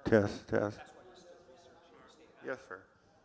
Test, test. Yes, sir.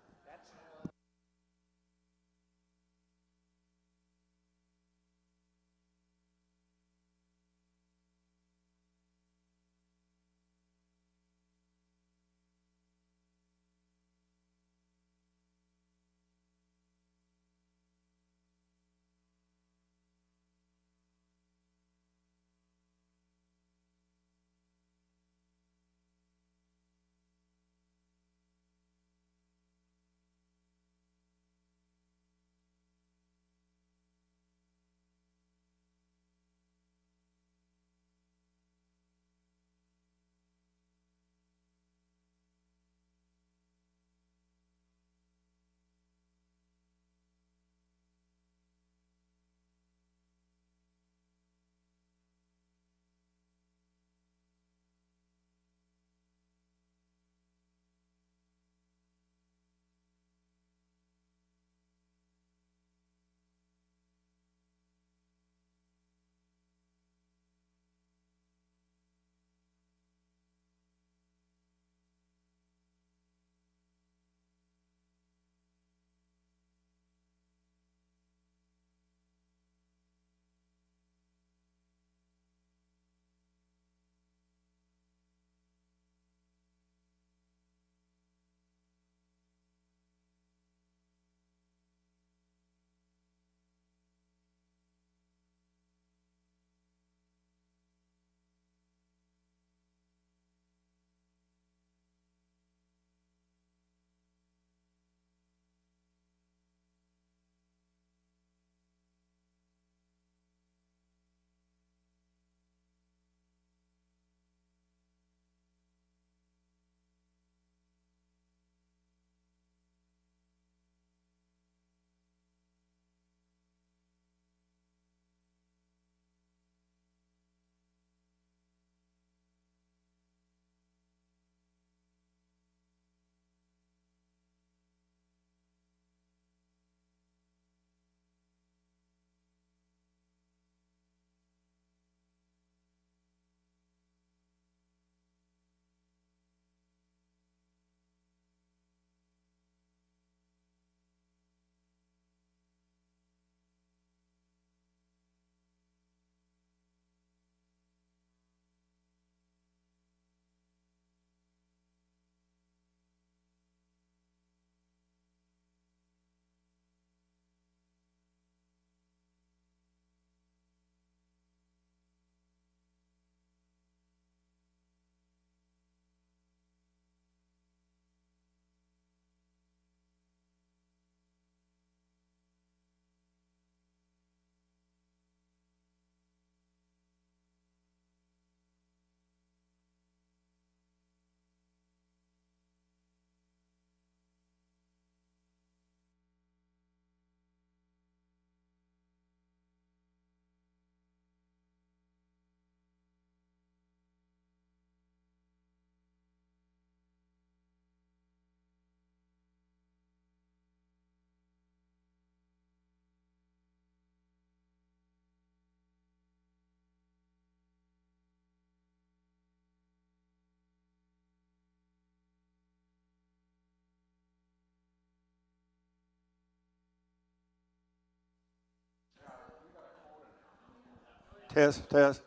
Test, test.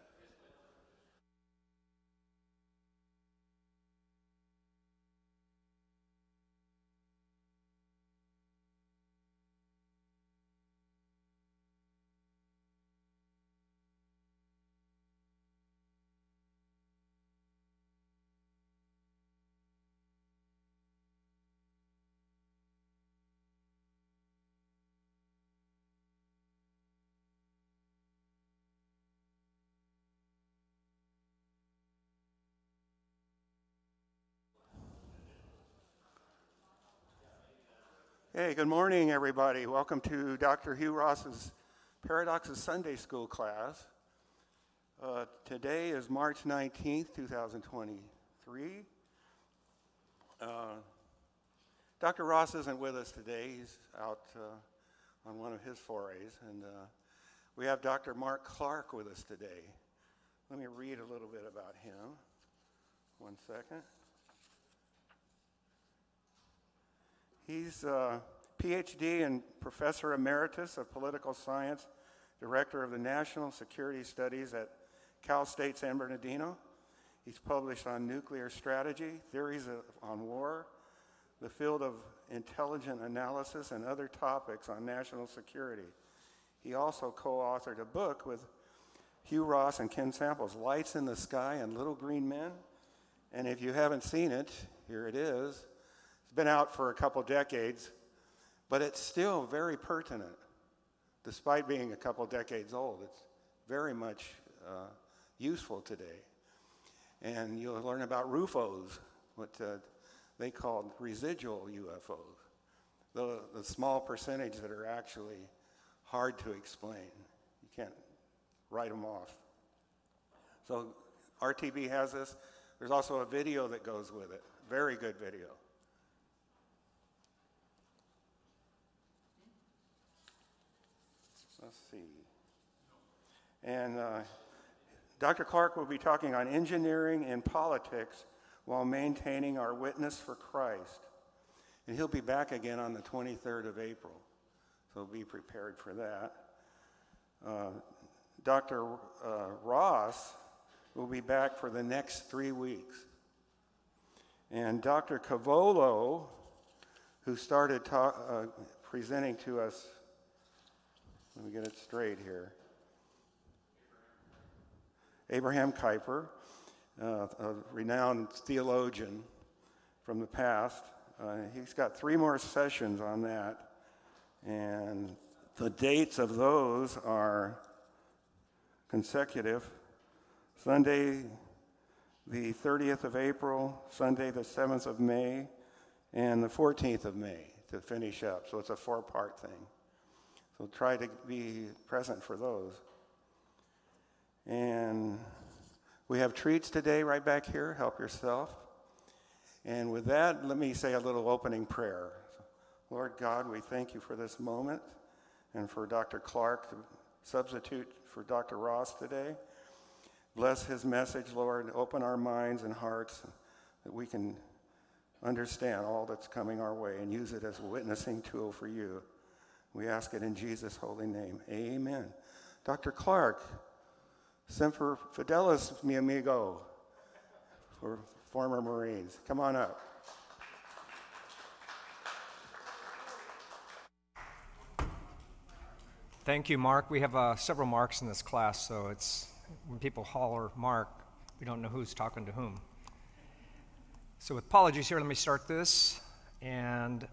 Hey, good morning, everybody. Welcome to Dr. Hugh Ross's Paradoxes Sunday School class. Today is March 19th, 2023. Uh, Dr. Ross isn't with us today. He's out on one of his forays. And we have Dr. Mark Clark with us today. Let me read a little bit about him. One second. He's a PhD and Professor Emeritus of Political Science, Director of the National Security Studies at Cal State San Bernardino. He's published on nuclear strategy, theories on war, the field of intelligent analysis, and other topics on national security. He also co-authored a book with Hugh Ross and Ken Samples, Lights in the Sky and Little Green Men. And if you haven't seen it, here it is. It's been out for a couple decades, but it's still very pertinent. Despite being a couple decades old, it's very much useful today. And you'll learn about RUFOs, what they called residual UFOs, the small percentage that are actually hard to explain. You can't write them off. So RTB has this. There's also a video that goes with it. Very good video. Let's see. And Dr. Clark will be talking on engineering and politics while maintaining our witness for Christ. And he'll be back again on the 23rd of April. So be prepared for that. Dr. Ross will be back for the next 3 weeks. And Dr. Cavolo, who started presenting to us, let me get it straight here. Abraham Kuyper, a renowned theologian from the past. He's got 3 more sessions on that. And the dates of those are consecutive. Sunday, the 30th of April, Sunday, the 7th of May, and the 14th of May to finish up. So it's a 4-part thing. So try to be present for those. And we have treats today right back here. Help yourself. And with that, let me say a little opening prayer. Lord God, we thank you for this moment and for Dr. Clark, the substitute for Dr. Ross today. Bless his message, Lord, and open our minds and hearts that we can understand all that's coming our way and use it as a witnessing tool for you. We ask it in Jesus' holy name. Amen. Dr. Clark, Semper Fidelis, mi amigo, for former Marines. Come on up. Thank you, Mark. We have several Marks in this class, so it's when people holler Mark, we don't know who's talking to whom. So with apologies here, let me start this, and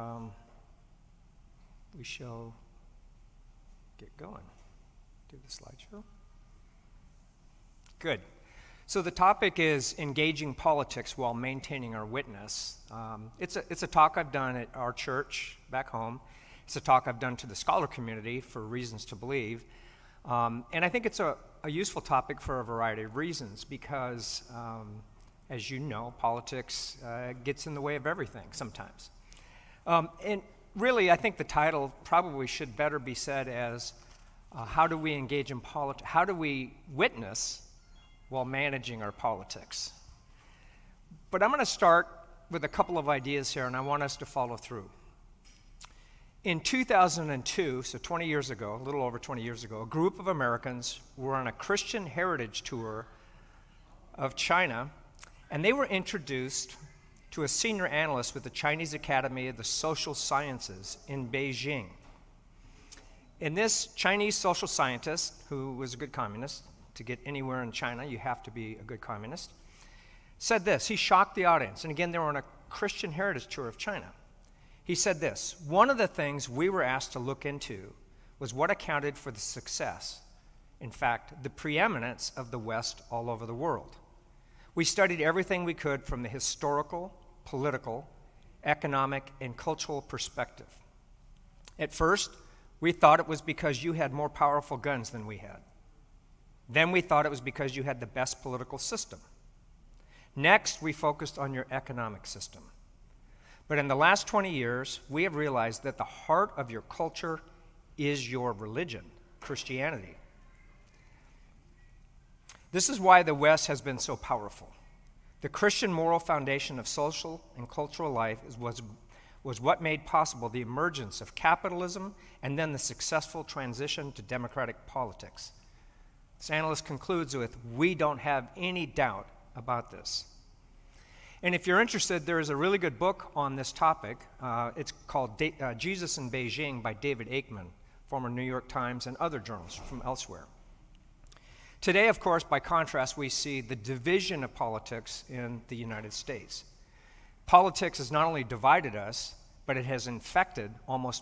we shall get going. Do the slideshow. Good. So the topic is engaging politics while maintaining our witness. It's a talk I've done at our church back home. It's a talk I've done to the scholar community for Reasons to Believe. And I think it's a useful topic for a variety of reasons because, as you know, politics gets in the way of everything sometimes. And really, I think the title probably should better be said as how do we engage in politics? How do we witness while managing our politics? But I'm going to start with a couple of ideas here, and I want us to follow through. In 2002, so 20 years ago, a little over 20 years ago, a group of Americans were on a Christian heritage tour of China, and they were introduced to a senior analyst with the Chinese Academy of the Social Sciences in Beijing. And this Chinese social scientist, who was a good communist, to get anywhere in China, you have to be a good communist, said this. He shocked the audience. And again, they were on a Christian heritage tour of China. He said this: one of the things we were asked to look into was what accounted for the success, in fact, the preeminence of the West all over the world. We studied everything we could from the historical, political, economic, and cultural perspective. At first, we thought it was because you had more powerful guns than we had. Then we thought it was because you had the best political system. Next, we focused on your economic system. But in the last 20 years, we have realized that the heart of your culture is your religion, Christianity. This is why the West has been so powerful. The Christian moral foundation of social and cultural life was what made possible the emergence of capitalism and then the successful transition to democratic politics. This analyst concludes with, we don't have any doubt about this. And if you're interested, there is a really good book on this topic. It's called Jesus in Beijing by David Aikman, former New York Times and other journals from elsewhere. Today, of course, by contrast, we see the division of politics in the United States. Politics has not only divided us, but it has infected almost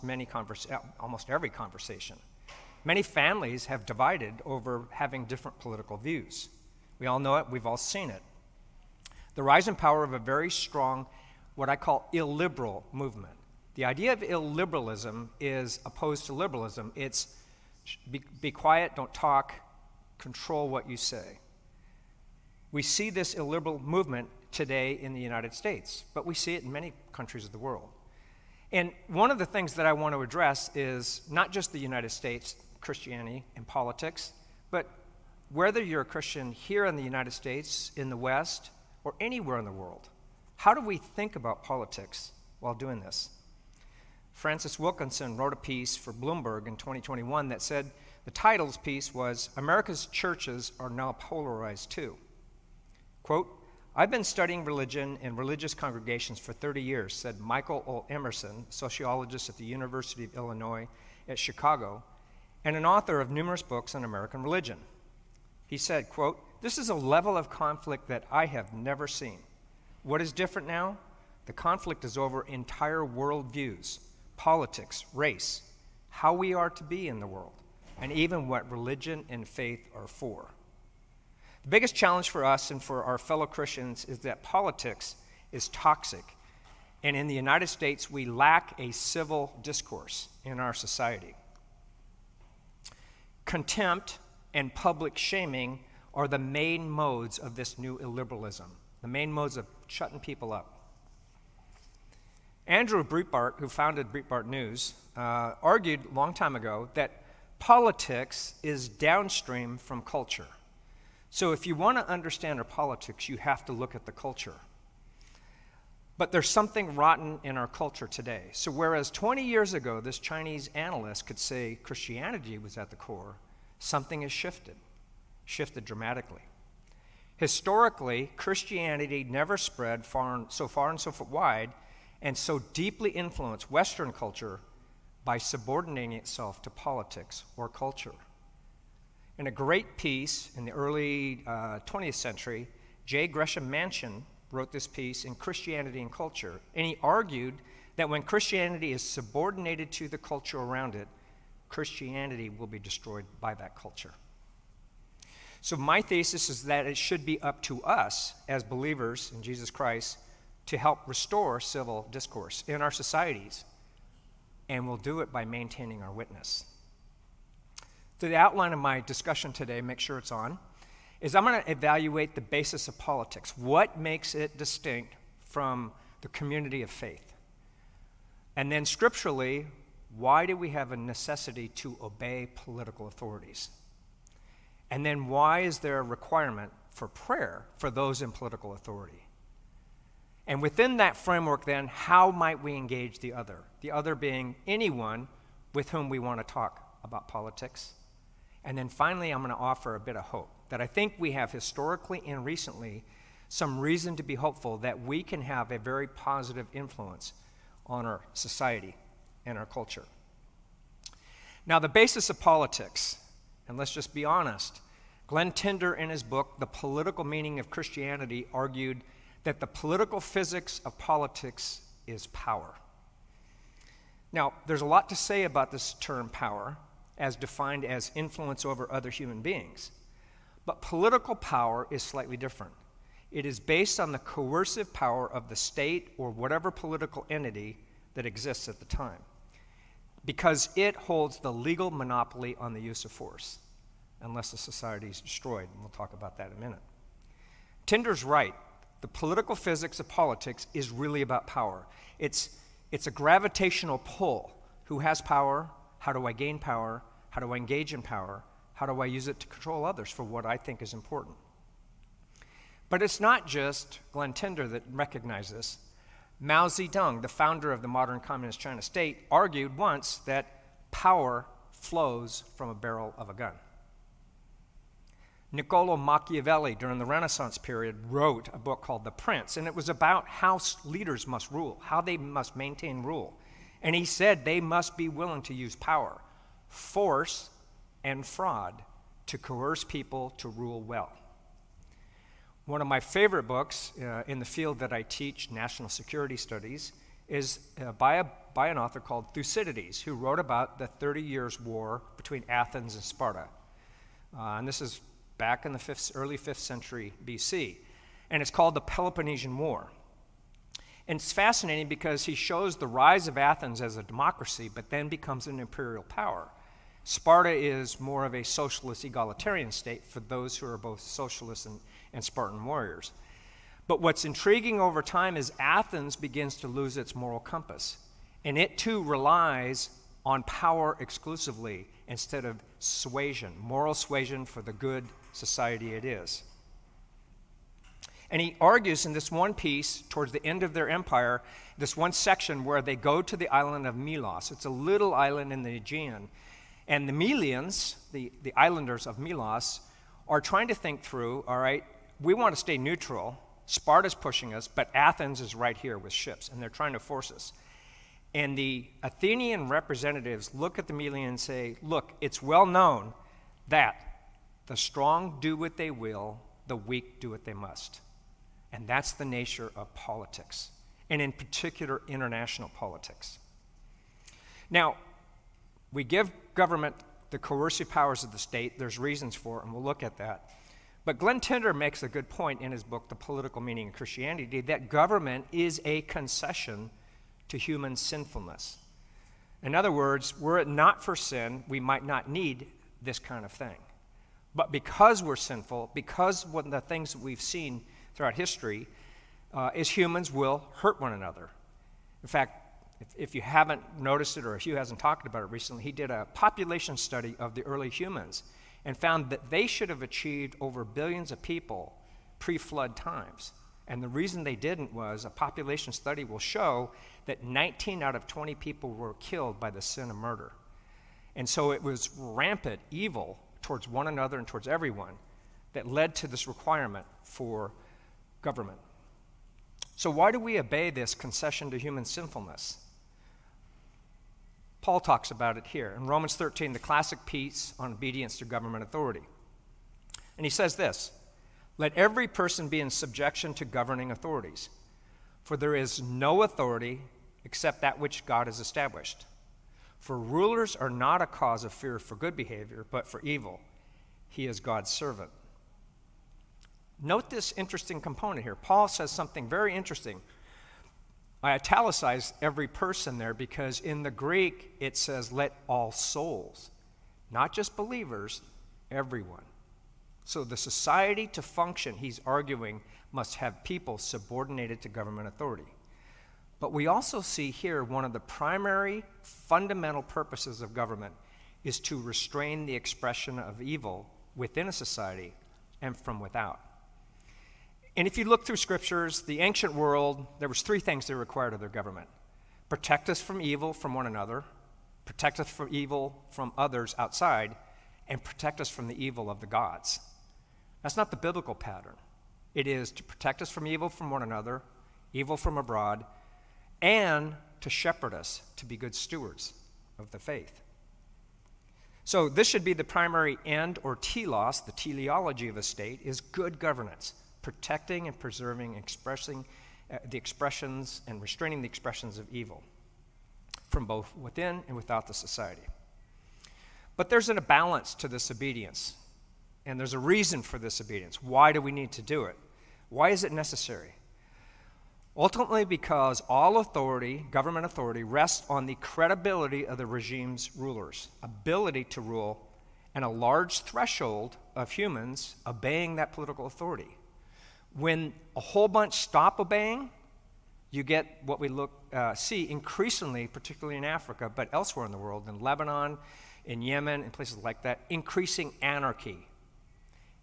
every conversation. Many families have divided over having different political views. We all know it, we've all seen it. The rise in power of a very strong, what I call illiberal movement. The idea of illiberalism is opposed to liberalism. It's be quiet, don't talk, control what you say. We see this illiberal movement today in the United States, but we see it in many countries of the world. And one of the things that I want to address is not just the United States, Christianity and politics, but whether you're a Christian here in the United States, in the West, or anywhere in the world, how do we think about politics while doing this? Francis Wilkinson wrote a piece for Bloomberg in 2021 that said, the title's piece was, America's churches are now polarized too. Quote, I've been studying religion and religious congregations for 30 years, said Michael O. Emerson, sociologist at the University of Illinois at Chicago, and an author of numerous books on American religion. He said, quote, this is a level of conflict that I have never seen. What is different now? The conflict is over entire worldviews, politics, race, how we are to be in the world, and even what religion and faith are for. The biggest challenge for us and for our fellow Christians is that politics is toxic. And in the United States, we lack a civil discourse in our society. Contempt and public shaming are the main modes of this new illiberalism, the main modes of shutting people up. Andrew Breitbart, who founded Breitbart News, argued a long time ago that politics is downstream from culture. So if you want to understand our politics, you have to look at the culture. But there's something rotten in our culture today. So whereas 20 years ago, this Chinese analyst could say Christianity was at the core, something has shifted dramatically. Historically, Christianity never spread so far and so wide and so deeply influenced Western culture by subordinating itself to politics or culture. In a great piece in the early 20th century, J. Gresham Machen wrote this piece in Christianity and Culture, and he argued that when Christianity is subordinated to the culture around it, Christianity will be destroyed by that culture. So my thesis is that it should be up to us as believers in Jesus Christ to help restore civil discourse in our societies, and we'll do it by maintaining our witness. So the outline of my discussion today, make sure it's on, is I'm going to evaluate the basis of politics. What makes it distinct from the community of faith? And then scripturally, why do we have a necessity to obey political authorities? And then why is there a requirement for prayer for those in political authority? And within that framework then, how might we engage the other? The other being anyone with whom we want to talk about politics. And then finally, I'm going to offer a bit of hope that I think we have historically and recently some reason to be hopeful that we can have a very positive influence on our society and our culture. Now, the basis of politics, and let's just be honest, Glenn Tinder in his book, The Political Meaning of Christianity, argued that the political physics of politics is power. Now, there's a lot to say about this term power, as defined as influence over other human beings. But political power is slightly different. It is based on the coercive power of the state or whatever political entity that exists at the time, because it holds the legal monopoly on the use of force, unless the society is destroyed, and we'll talk about that in a minute. Tinder's right. The political physics of politics is really about power. It's a gravitational pull. Who has power? How do I gain power? How do I engage in power? How do I use it to control others for what I think is important? But it's not just Glenn Tinder that recognizes this. Mao Zedong, the founder of the modern communist China state, argued once that power flows from a barrel of a gun. Niccolo Machiavelli, during the Renaissance period, wrote a book called The Prince, and it was about how leaders must rule, how they must maintain rule. And he said they must be willing to use power, force, and fraud to coerce people to rule well. One of my favorite books in the field that I teach, national security studies, is by an author called Thucydides, who wrote about the 30 Years' War between Athens and Sparta. And this is back in the early 5th century BC. And it's called the Peloponnesian War. And it's fascinating because he shows the rise of Athens as a democracy, but then becomes an imperial power. Sparta is more of a socialist egalitarian state for those who are both socialists and Spartan warriors. But what's intriguing over time is Athens begins to lose its moral compass, and it too relies on power exclusively instead of suasion, moral suasion for the good society it is. And he argues in this one piece, towards the end of their empire, this one section where they go to the island of Milos. It's a little island in the Aegean. And the Melians, the islanders of Milos, are trying to think through, all right, we want to stay neutral. Sparta's pushing us, but Athens is right here with ships, and they're trying to force us. And the Athenian representatives look at the Melians and say, look, it's well known that the strong do what they will, the weak do what they must. And that's the nature of politics, and in particular, international politics. Now, we give government the coercive powers of the state. There's reasons for it, and we'll look at that. But Glenn Tinder makes a good point in his book, The Political Meaning of Christianity, that government is a concession to human sinfulness. In other words, were it not for sin, we might not need this kind of thing. But because we're sinful, because one of the things that we've seen throughout history is humans will hurt one another. In fact, if you haven't noticed it or if Hugh hasn't talked about it recently, he did a population study of the early humans and found that they should have achieved over billions of people pre-flood times. And the reason they didn't was a population study will show that 19 out of 20 people were killed by the sin of murder. And so it was rampant evil towards one another and towards everyone that led to this requirement for government. So why do we obey this concession to human sinfulness? Paul talks about it here in Romans 13, the classic piece on obedience to government authority. And he says this, let every person be in subjection to governing authorities, for there is no authority except that which God has established. For rulers are not a cause of fear for good behavior, but for evil. He is God's servant. Note this interesting component here. Paul says something very interesting. I italicized every person there because in the Greek it says, let all souls, not just believers, everyone. So the society to function, he's arguing, must have people subordinated to government authority. But we also see here one of the primary fundamental purposes of government is to restrain the expression of evil within a society and from without. And if you look through scriptures, the ancient world, there was three things they required of their government. Protect us from evil from one another, protect us from evil from others outside, and protect us from the evil of the gods. That's not the biblical pattern. It is to protect us from evil from one another, evil from abroad, and to shepherd us to be good stewards of the faith. So this should be the primary end, or telos, the teleology of a state, is good governance, protecting and preserving, expressing the expressions and restraining the expressions of evil from both within and without the society. But there's a balance to this obedience, and there's a reason for this obedience. Why do we need to do it? Why is it necessary? Ultimately, because all authority, government authority, rests on the credibility of the regime's rulers, ability to rule, and a large threshold of humans obeying that political authority. When a whole bunch stop obeying, you get what we see increasingly, particularly in Africa, but elsewhere in the world, in Lebanon, in Yemen, and places like that, increasing anarchy.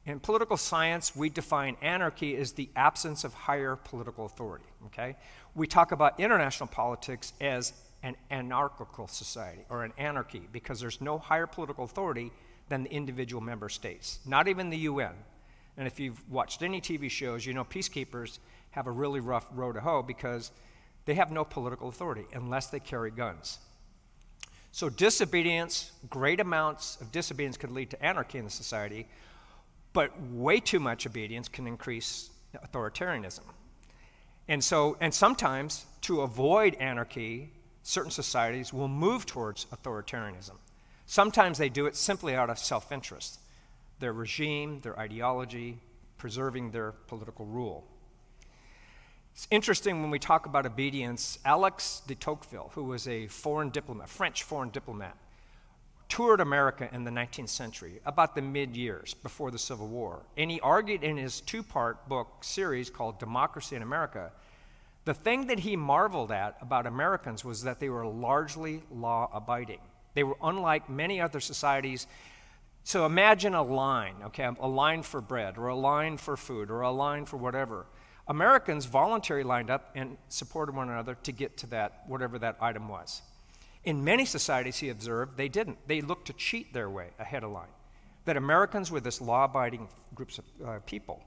In political science, we define anarchy as the absence of higher political authority, okay? We talk about international politics as an anarchical society, or an anarchy, because there's no higher political authority than the individual member states, not even the UN. And if you've watched any TV shows, you know peacekeepers have a really rough road to hoe because they have no political authority unless they carry guns. So disobedience, great amounts of disobedience could lead to anarchy in the society, but way too much obedience can increase authoritarianism. And sometimes, to avoid anarchy, certain societies will move towards authoritarianism. Sometimes they do it simply out of self-interest, their regime, their ideology, preserving their political rule. It's interesting when we talk about obedience, Alex de Tocqueville, who was a French foreign diplomat, toured America in the 19th century, about the mid-years before the Civil War. And he argued in his two-part book series called Democracy in America, the thing that he marveled at about Americans was that they were largely law-abiding. They were unlike many other societies. So imagine a line, okay, a line for bread, or a line for food, or a line for whatever. Americans voluntarily lined up and supported one another to get to that, whatever that item was. In many societies, he observed, they didn't. They looked to cheat their way ahead of line. That Americans were this law-abiding groups of people.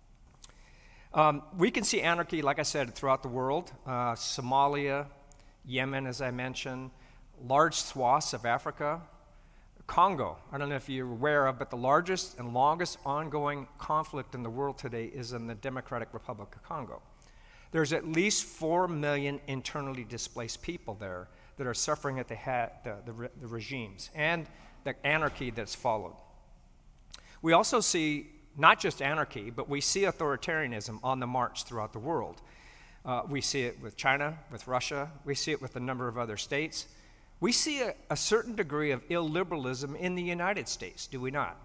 We can see anarchy, like I said, throughout the world. Somalia, Yemen, as I mentioned, large swaths of Africa. Congo, I don't know if you're aware of, but the largest and longest ongoing conflict in the world today is in the Democratic Republic of Congo. There's at least 4 million internally displaced people there that are suffering at the regimes and the anarchy that's followed. We also see not just anarchy, but we see authoritarianism on the march throughout the world. We see it with China, with Russia. We see it with a number of other states. We see a certain degree of illiberalism in the United States, do we not?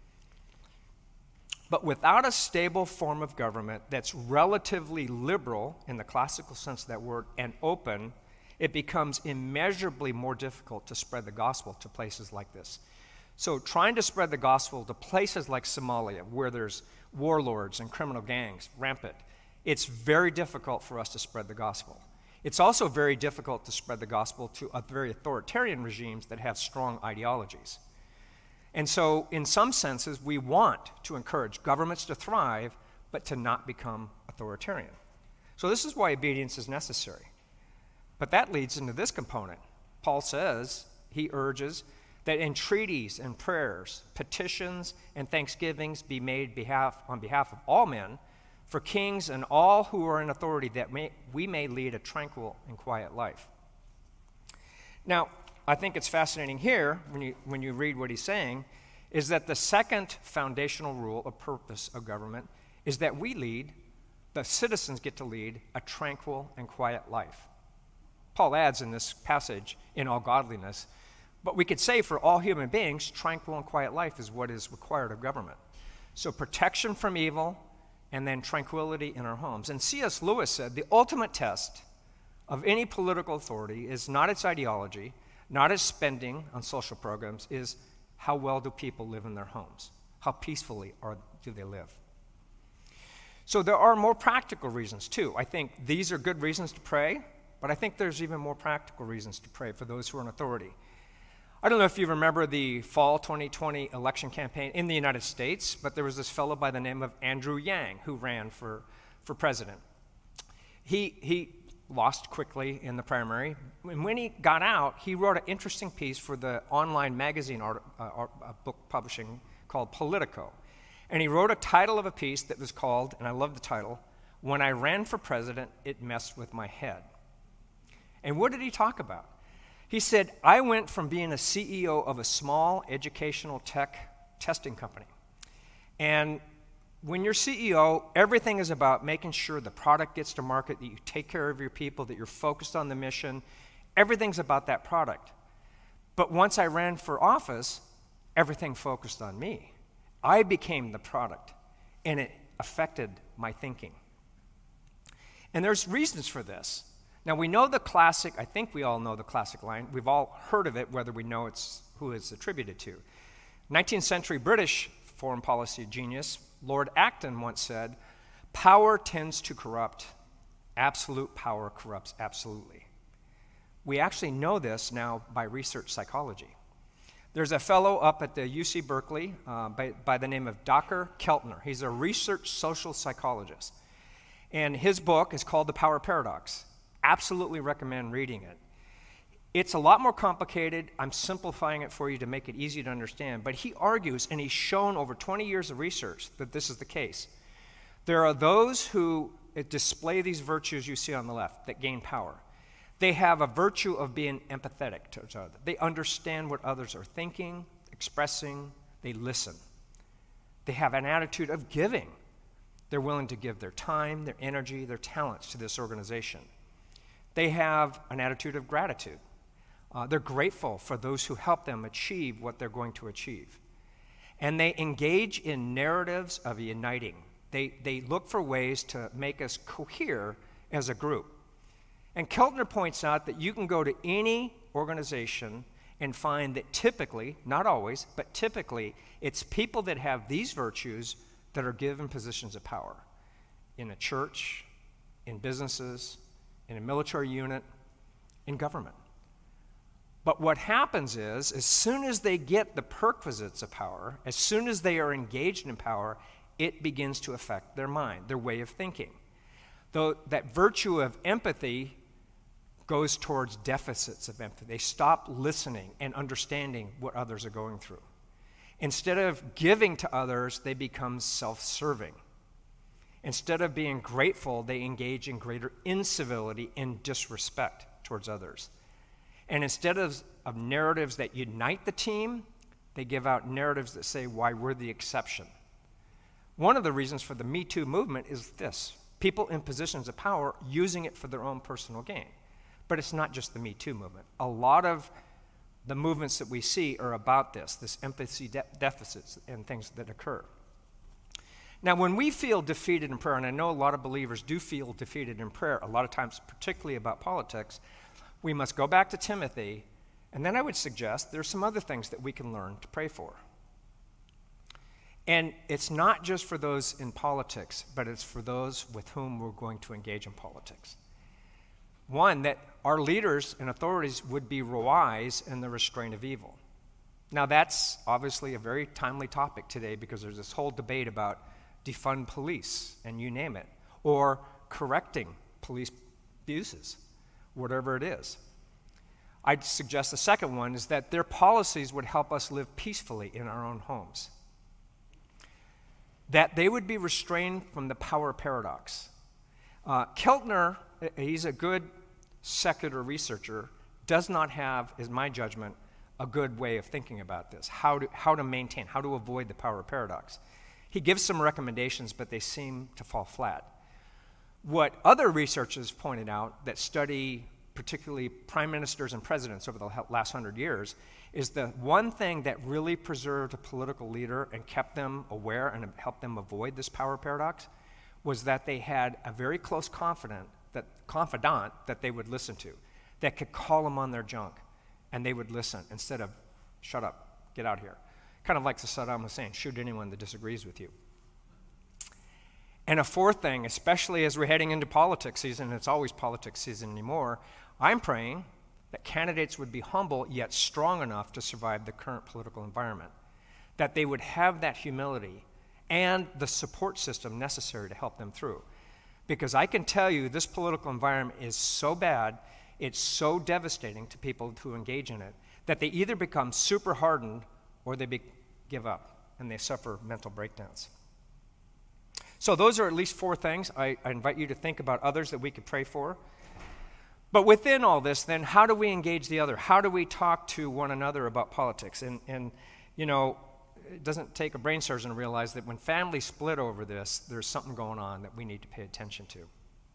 But without a stable form of government that's relatively liberal in the classical sense of that word and open, it becomes immeasurably more difficult to spread the gospel to places like this. So trying to spread the gospel to places like Somalia, where there's warlords and criminal gangs rampant, it's very difficult for us to spread the gospel. It's also very difficult to spread the gospel to very authoritarian regimes that have strong ideologies. And so, in some senses, we want to encourage governments to thrive, but to not become authoritarian. So this is why obedience is necessary. But that leads into this component. Paul says, he urges, that entreaties and prayers, petitions and thanksgivings be made on behalf of all men, for kings and all who are in authority, that we may lead a tranquil and quiet life. Now, I think it's fascinating here, when you read what he's saying, is that the second foundational rule of purpose of government is that the citizens get to lead a tranquil and quiet life. Paul adds in this passage, in all godliness, but we could say for all human beings, tranquil and quiet life is what is required of government. So protection from evil, and then tranquility in our homes. And C.S. Lewis said, the ultimate test of any political authority is not its ideology, not its spending on social programs, is how well do people live in their homes? How peacefully do they live? So there are more practical reasons too. I think these are good reasons to pray, but I think there's even more practical reasons to pray for those who are in authority. I don't know if you remember the fall 2020 election campaign in the United States, but there was this fellow by the name of Andrew Yang who ran for president. He lost quickly in the primary, and when he got out, he wrote an interesting piece for the online magazine book publishing called Politico. And he wrote a title of a piece that was called, and I love the title, When I Ran for President, It Messed With My Head. And what did he talk about? He said, I went from being a CEO of a small educational tech testing company. And when you're CEO, everything is about making sure the product gets to market, that you take care of your people, that you're focused on the mission. Everything's about that product. But once I ran for office, everything focused on me. I became the product, and it affected my thinking. And there's reasons for this. Now, we know the classic, I think we all know the classic line. We've all heard of it, whether we know who it's attributed to. 19th century British foreign policy genius, Lord Acton once said, "Power tends to corrupt. Absolute power corrupts absolutely." We actually know this now by research psychology. There's a fellow up at the UC Berkeley by the name of Dr. Keltner. He's a research social psychologist. And his book is called The Power Paradox. Absolutely recommend reading it. It's a lot more complicated. I'm simplifying it for you to make it easy to understand. But he argues, and he's shown over 20 years of research, that this is the case. There are those who display these virtues you see on the left that gain power. They have a virtue of being empathetic towards others. They understand what others are thinking, expressing. They listen. They have an attitude of giving. They're willing to give their time, their energy, their talents to this organization. They have an attitude of gratitude. They're grateful for those who help them achieve what they're going to achieve. And they engage in narratives of uniting. They look for ways to make us cohere as a group. And Keltner points out that you can go to any organization and find that typically, not always, but typically, it's people that have these virtues that are given positions of power in a church, in businesses, in a military unit, in government. But what happens is, as soon as they get the perquisites of power, as soon as they are engaged in power, it begins to affect their mind, their way of thinking. Though that virtue of empathy goes towards deficits of empathy. They stop listening and understanding what others are going through. Instead of giving to others, they become self-serving. Instead of being grateful, they engage in greater incivility and disrespect towards others. And instead of narratives that unite the team, they give out narratives that say why we're the exception. One of the reasons for the Me Too movement is this: people in positions of power using it for their own personal gain. But it's not just the Me Too movement. A lot of the movements that we see are about this empathy deficits and things that occur. Now, when we feel defeated in prayer, and I know a lot of believers do feel defeated in prayer, a lot of times, particularly about politics, we must go back to Timothy, and then I would suggest there's some other things that we can learn to pray for. And it's not just for those in politics, but it's for those with whom we're going to engage in politics. One, that our leaders and authorities would be wise in the restraint of evil. Now, that's obviously a very timely topic today because there's this whole debate about defund police, and you name it, or correcting police abuses, whatever it is. I'd suggest the second one is that their policies would help us live peacefully in our own homes. That they would be restrained from the power paradox. Keltner, he's a good secular researcher, does not have, is my judgment, a good way of thinking about this, how to maintain, how to avoid the power paradox. He gives some recommendations, but they seem to fall flat. What other researchers pointed out that study particularly prime ministers and presidents over the last 100 years is the one thing that really preserved a political leader and kept them aware and helped them avoid this power paradox was that they had a very close confidant that they would listen to, that could call them on their junk, and they would listen instead of, shut up, get out here. Kind of like the Saddam Hussein, shoot anyone that disagrees with you. And a fourth thing, especially as we're heading into politics season, and it's always politics season anymore, I'm praying that candidates would be humble yet strong enough to survive the current political environment, that they would have that humility and the support system necessary to help them through. Because I can tell you this political environment is so bad, it's so devastating to people who engage in it, that they either become super hardened or they give up and they suffer mental breakdowns. So those are at least four things. I invite you to think about others that we could pray for. But within all this, then, how do we engage the other? How do we talk to one another about politics? And you know, it doesn't take a brain surgeon to realize that when families split over this, there's something going on that we need to pay attention to.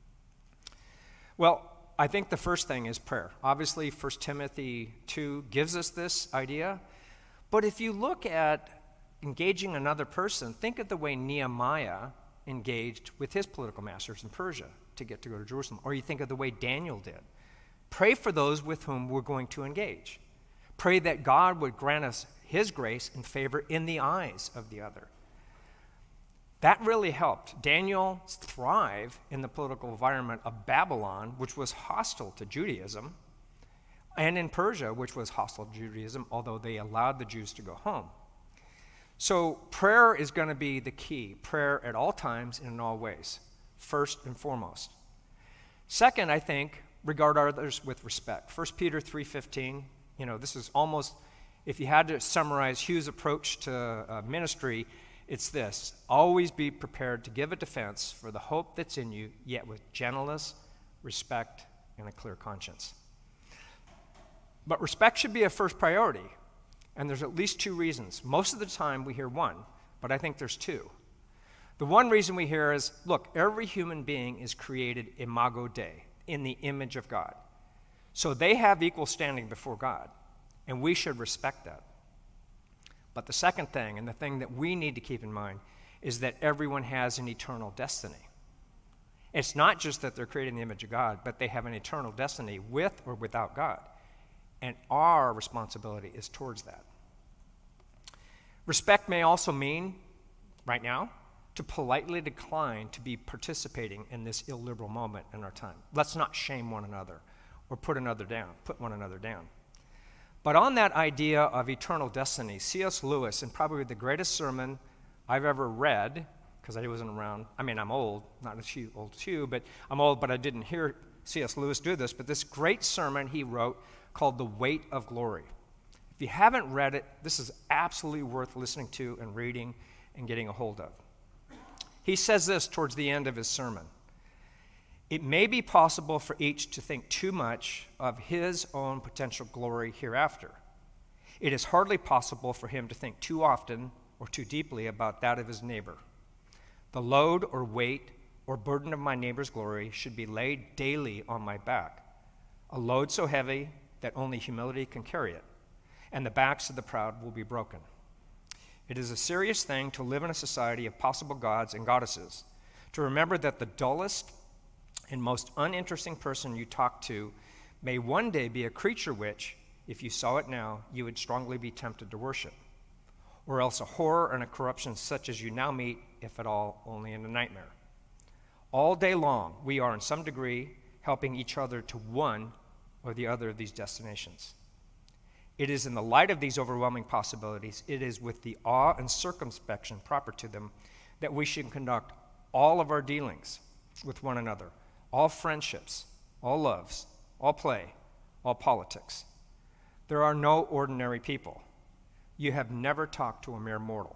Well, I think the first thing is prayer. Obviously, 1 Timothy 2 gives us this idea. But if you look at engaging another person, think of the way Nehemiah engaged with his political masters in Persia to get to go to Jerusalem. Or you think of the way Daniel did. Pray for those with whom we're going to engage. Pray that God would grant us his grace and favor in the eyes of the other. That really helped Daniel thrive in the political environment of Babylon, which was hostile to Judaism, and in Persia, which was hostile to Judaism, although they allowed the Jews to go home. So prayer is going to be the key. Prayer at all times and in all ways, first and foremost. Second, I think, regard others with respect. 1 Peter 3:15, this is almost, if you had to summarize Hugh's approach to ministry, it's this: always be prepared to give a defense for the hope that's in you, yet with gentleness, respect, and a clear conscience. But respect should be a first priority, and there's at least two reasons. Most of the time we hear one, but I think there's two. The one reason we hear is, look, every human being is created imago Dei, in the image of God. So they have equal standing before God, and we should respect that. But the second thing, and the thing that we need to keep in mind, is that everyone has an eternal destiny. It's not just that they're created in the image of God, but they have an eternal destiny with or without God. And our responsibility is towards that. Respect may also mean, right now, to politely decline to be participating in this illiberal moment in our time. Let's not shame one another or put one another down. But on that idea of eternal destiny, C.S. Lewis, in probably the greatest sermon I've ever read, because I wasn't around, I'm old, not as old as you, but I'm old, but I didn't hear C.S. Lewis do this, but this great sermon he wrote called The Weight of Glory. If you haven't read it, this is absolutely worth listening to and reading and getting a hold of. He says this towards the end of his sermon: it may be possible for each to think too much of his own potential glory hereafter. It is hardly possible for him to think too often or too deeply about that of his neighbor. The load or weight or burden of my neighbor's glory should be laid daily on my back, a load so heavy that only humility can carry it, and the backs of the proud will be broken. It is a serious thing to live in a society of possible gods and goddesses, to remember that the dullest and most uninteresting person you talk to may one day be a creature which, if you saw it now, you would strongly be tempted to worship, or else a horror and a corruption such as you now meet, if at all, only in a nightmare. All day long, we are in some degree helping each other to one or the other of these destinations. It is in the light of these overwhelming possibilities, it is with the awe and circumspection proper to them, that we should conduct all of our dealings with one another, all friendships, all loves, all play, all politics. There are no ordinary people. You have never talked to a mere mortal.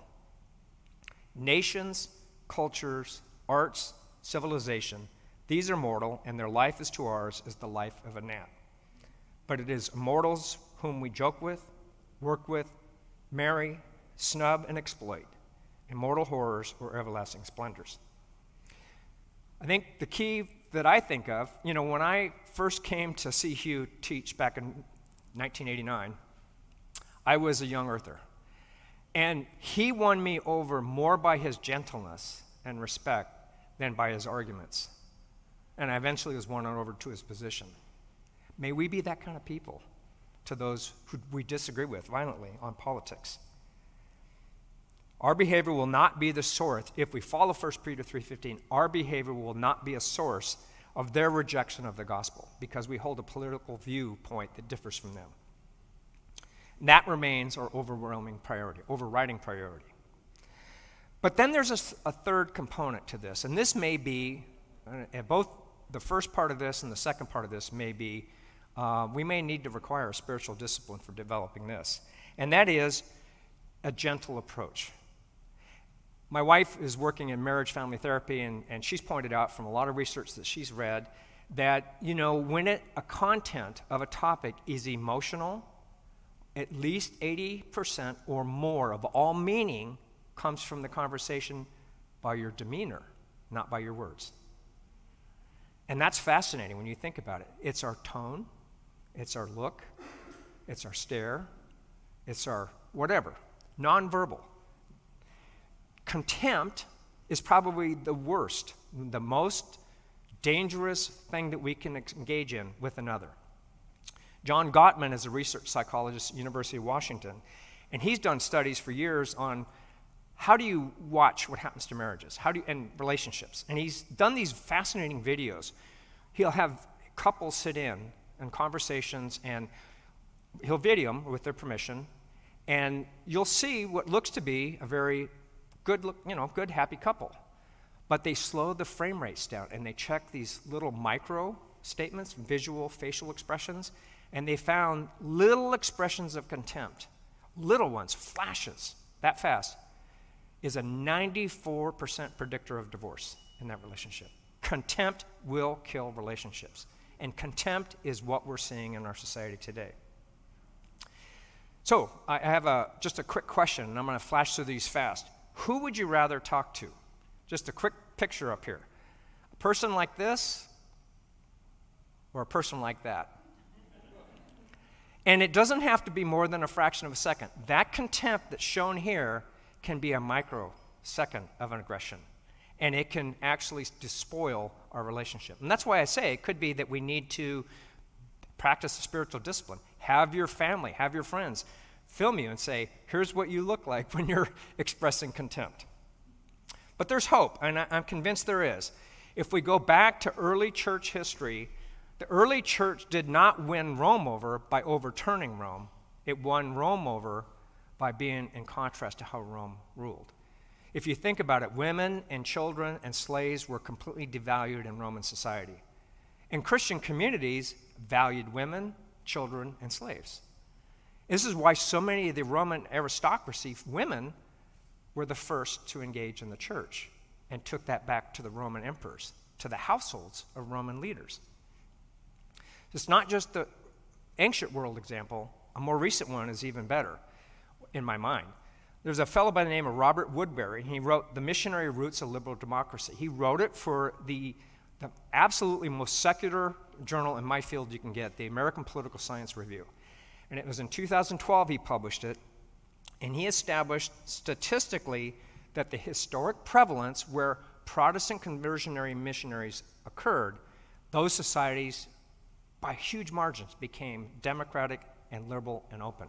Nations, cultures, arts, civilization, these are mortal, and their life is to ours as the life of a gnat. But it is immortals whom we joke with, work with, marry, snub, and exploit, immortal horrors or everlasting splendors. I think the key that I think of, when I first came to see Hugh teach back in 1989, I was a young earther. And he won me over more by his gentleness and respect than by his arguments. And I eventually was won over to his position. May we be that kind of people to those who we disagree with violently on politics. Our behavior will not be the source, if we follow 1 Peter 3:15, our behavior will not be a source of their rejection of the gospel, because we hold a political viewpoint that differs from them. And that remains our overwhelming priority, overriding priority. But then there's a third component to this, and this may be, both the first part of this and the second part of this may be, we may need to require a spiritual discipline for developing this, and that is a gentle approach. My wife is working in marriage family therapy, and she's pointed out from a lot of research that she's read that, when a content of a topic is emotional, at least 80% or more of all meaning comes from the conversation by your demeanor, not by your words. And that's fascinating when you think about it. It's our tone, it's our look, it's our stare, it's our whatever, nonverbal. Contempt is probably the worst, the most dangerous thing that we can engage in with another. John Gottman is a research psychologist at the University of Washington, and he's done studies for years on how do you watch what happens to marriages? And relationships? And he's done these fascinating videos. He'll have couples sit in conversations, and he'll video them with their permission, and you'll see what looks to be a very good, good, happy couple. But they slow the frame rates down, and they check these little micro statements, visual, facial expressions, and they found little expressions of contempt, little ones, flashes, that fast, is a 94% predictor of divorce in that relationship. Contempt will kill relationships, and contempt is what we're seeing in our society today. So I have just a quick question, and I'm going to flash through these fast. Who would you rather talk to? Just a quick picture up here. A person like this or a person like that? And it doesn't have to be more than a fraction of a second. That contempt that's shown here can be a microsecond of an aggression, and it can actually despoil our relationship. And that's why I say it could be that we need to practice the spiritual discipline. Have your family, have your friends film you and say, here's what you look like when you're expressing contempt. But there's hope, and I'm convinced there is. If we go back to early church history, the early church did not win Rome over by overturning Rome. It won Rome over by being in contrast to how Rome ruled. If you think about it, women and children and slaves were completely devalued in Roman society. And Christian communities valued women, children, and slaves. This is why so many of the Roman aristocracy, women, were the first to engage in the church and took that back to the Roman emperors, to the households of Roman leaders. It's not just the ancient world example. A more recent one is even better in my mind. There's a fellow by the name of Robert Woodbury. He wrote The Missionary Roots of Liberal Democracy. He wrote it for the absolutely most secular journal in my field you can get, the American Political Science Review. And it was in 2012 he published it, and he established statistically that the historic prevalence where Protestant conversionary missionaries occurred, those societies by huge margins became democratic and liberal and open.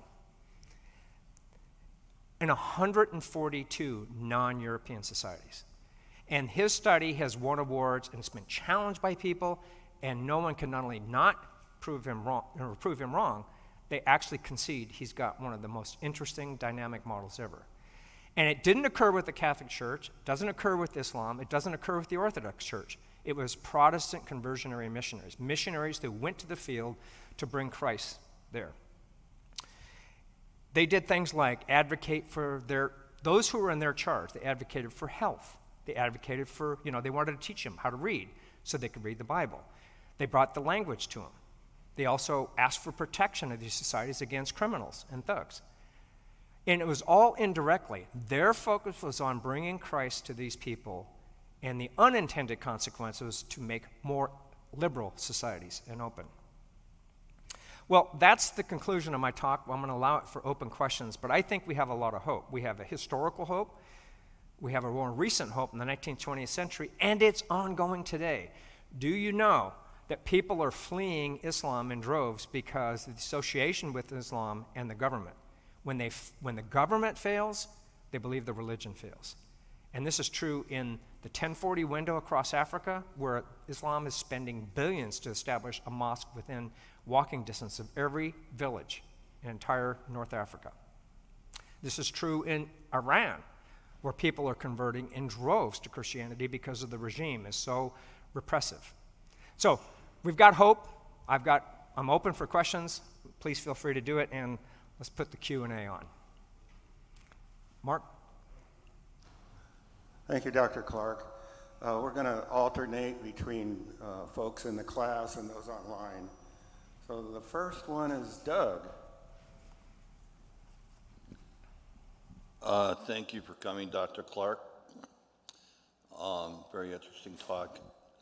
In 142 non-European societies. And his study has won awards, and it's been challenged by people, and no one can not only not prove him wrong, they actually concede he's got one of the most interesting dynamic models ever. And it didn't occur with the Catholic Church, it doesn't occur with Islam, it doesn't occur with the Orthodox Church. It was Protestant conversionary missionaries who went to the field to bring Christ there. They did things like advocate for those who were in their charge. They advocated for health. They advocated for, they wanted to teach them how to read so they could read the Bible. They brought the language to them. They also asked for protection of these societies against criminals and thugs. And it was all indirectly. Their focus was on bringing Christ to these people, and the unintended consequence was to make more liberal societies and open. Well, that's the conclusion of my talk. I'm going to allow it for open questions, but I think we have a lot of hope. We have a historical hope. We have a more recent hope in the 19th, 20th century, and it's ongoing today. Do you know that people are fleeing Islam in droves because of the association with Islam and the government? When the government fails, they believe the religion fails. And this is true in the 1040 window across Africa, where Islam is spending billions to establish a mosque within walking distance of every village in entire North Africa. This is true in Iran, where people are converting in droves to Christianity because of the regime is so repressive. So we've got hope. I'm open for questions. Please feel free to do it, and let's put the Q&A on. Mark? Thank you, Dr. Clark. We're going to alternate between folks in the class and those online. So the first one is Doug. Thank you for coming, Dr. Clark. Very interesting talk.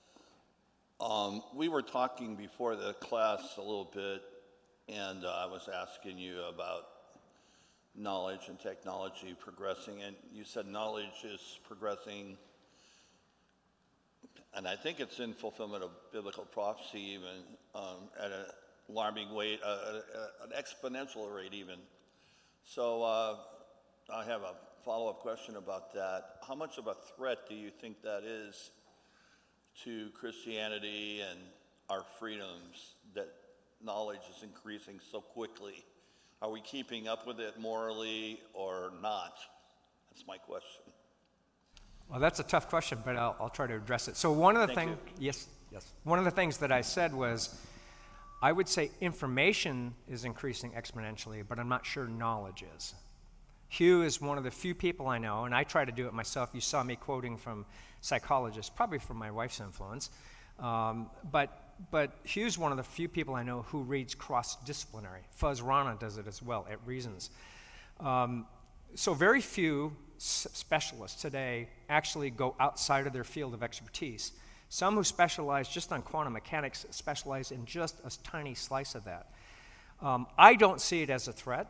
We were talking before the class a little bit, and I was asking you about knowledge and technology progressing, and you said knowledge is progressing, and I think it's in fulfillment of biblical prophecy even at an alarming rate, an exponential rate even. So I have a follow-up question about that. How much of a threat do you think that is to Christianity and our freedoms, that knowledge is increasing so quickly? Are we keeping up with it morally or not? That's my question. Well, that's a tough question, but I'll try to address it. So one of the things, yes. One of the things that I said was, I would say information is increasing exponentially, but I'm not sure knowledge is. Hugh is one of the few people I know, and I try to do it myself. You saw me quoting from psychologists, probably from my wife's influence. But Hugh's one of the few people I know who reads cross-disciplinary. Fuzz Rana does it as well at Reasons. So very few specialists today actually go outside of their field of expertise. Some who specialize just on quantum mechanics specialize in just a tiny slice of that. I don't see it as a threat.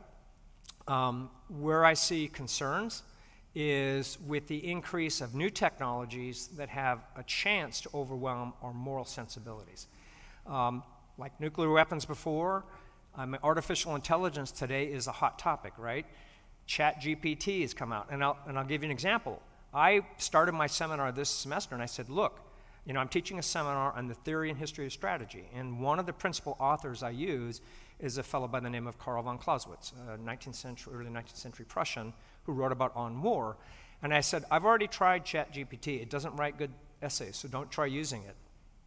Where I see concerns is with the increase of new technologies that have a chance to overwhelm our moral sensibilities. Like nuclear weapons before, artificial intelligence today is a hot topic, right? ChatGPT has come out, and I'll give you an example. I started my seminar this semester, and I said, look, I'm teaching a seminar on the theory and history of strategy, and one of the principal authors I use is a fellow by the name of Karl von Clausewitz, a early 19th century Prussian who wrote about on war. And I said, I've already tried ChatGPT. It doesn't write good essays, so don't try using it.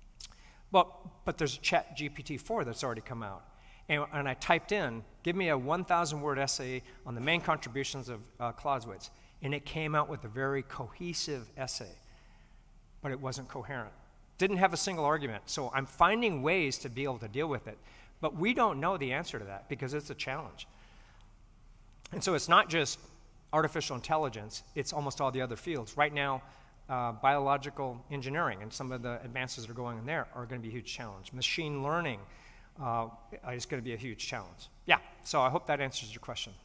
But there's a ChatGPT 4 that's already come out. And I typed in, give me a 1,000-word essay on the main contributions of Clausewitz, and it came out with a very cohesive essay, but it wasn't coherent. Didn't have a single argument. So I'm finding ways to be able to deal with it. But we don't know the answer to that because it's a challenge. And so it's not just artificial intelligence, it's almost all the other fields. Right now, biological engineering and some of the advances that are going in there are going to be a huge challenge. Machine learning is going to be a huge challenge. Yeah, so I hope that answers your question.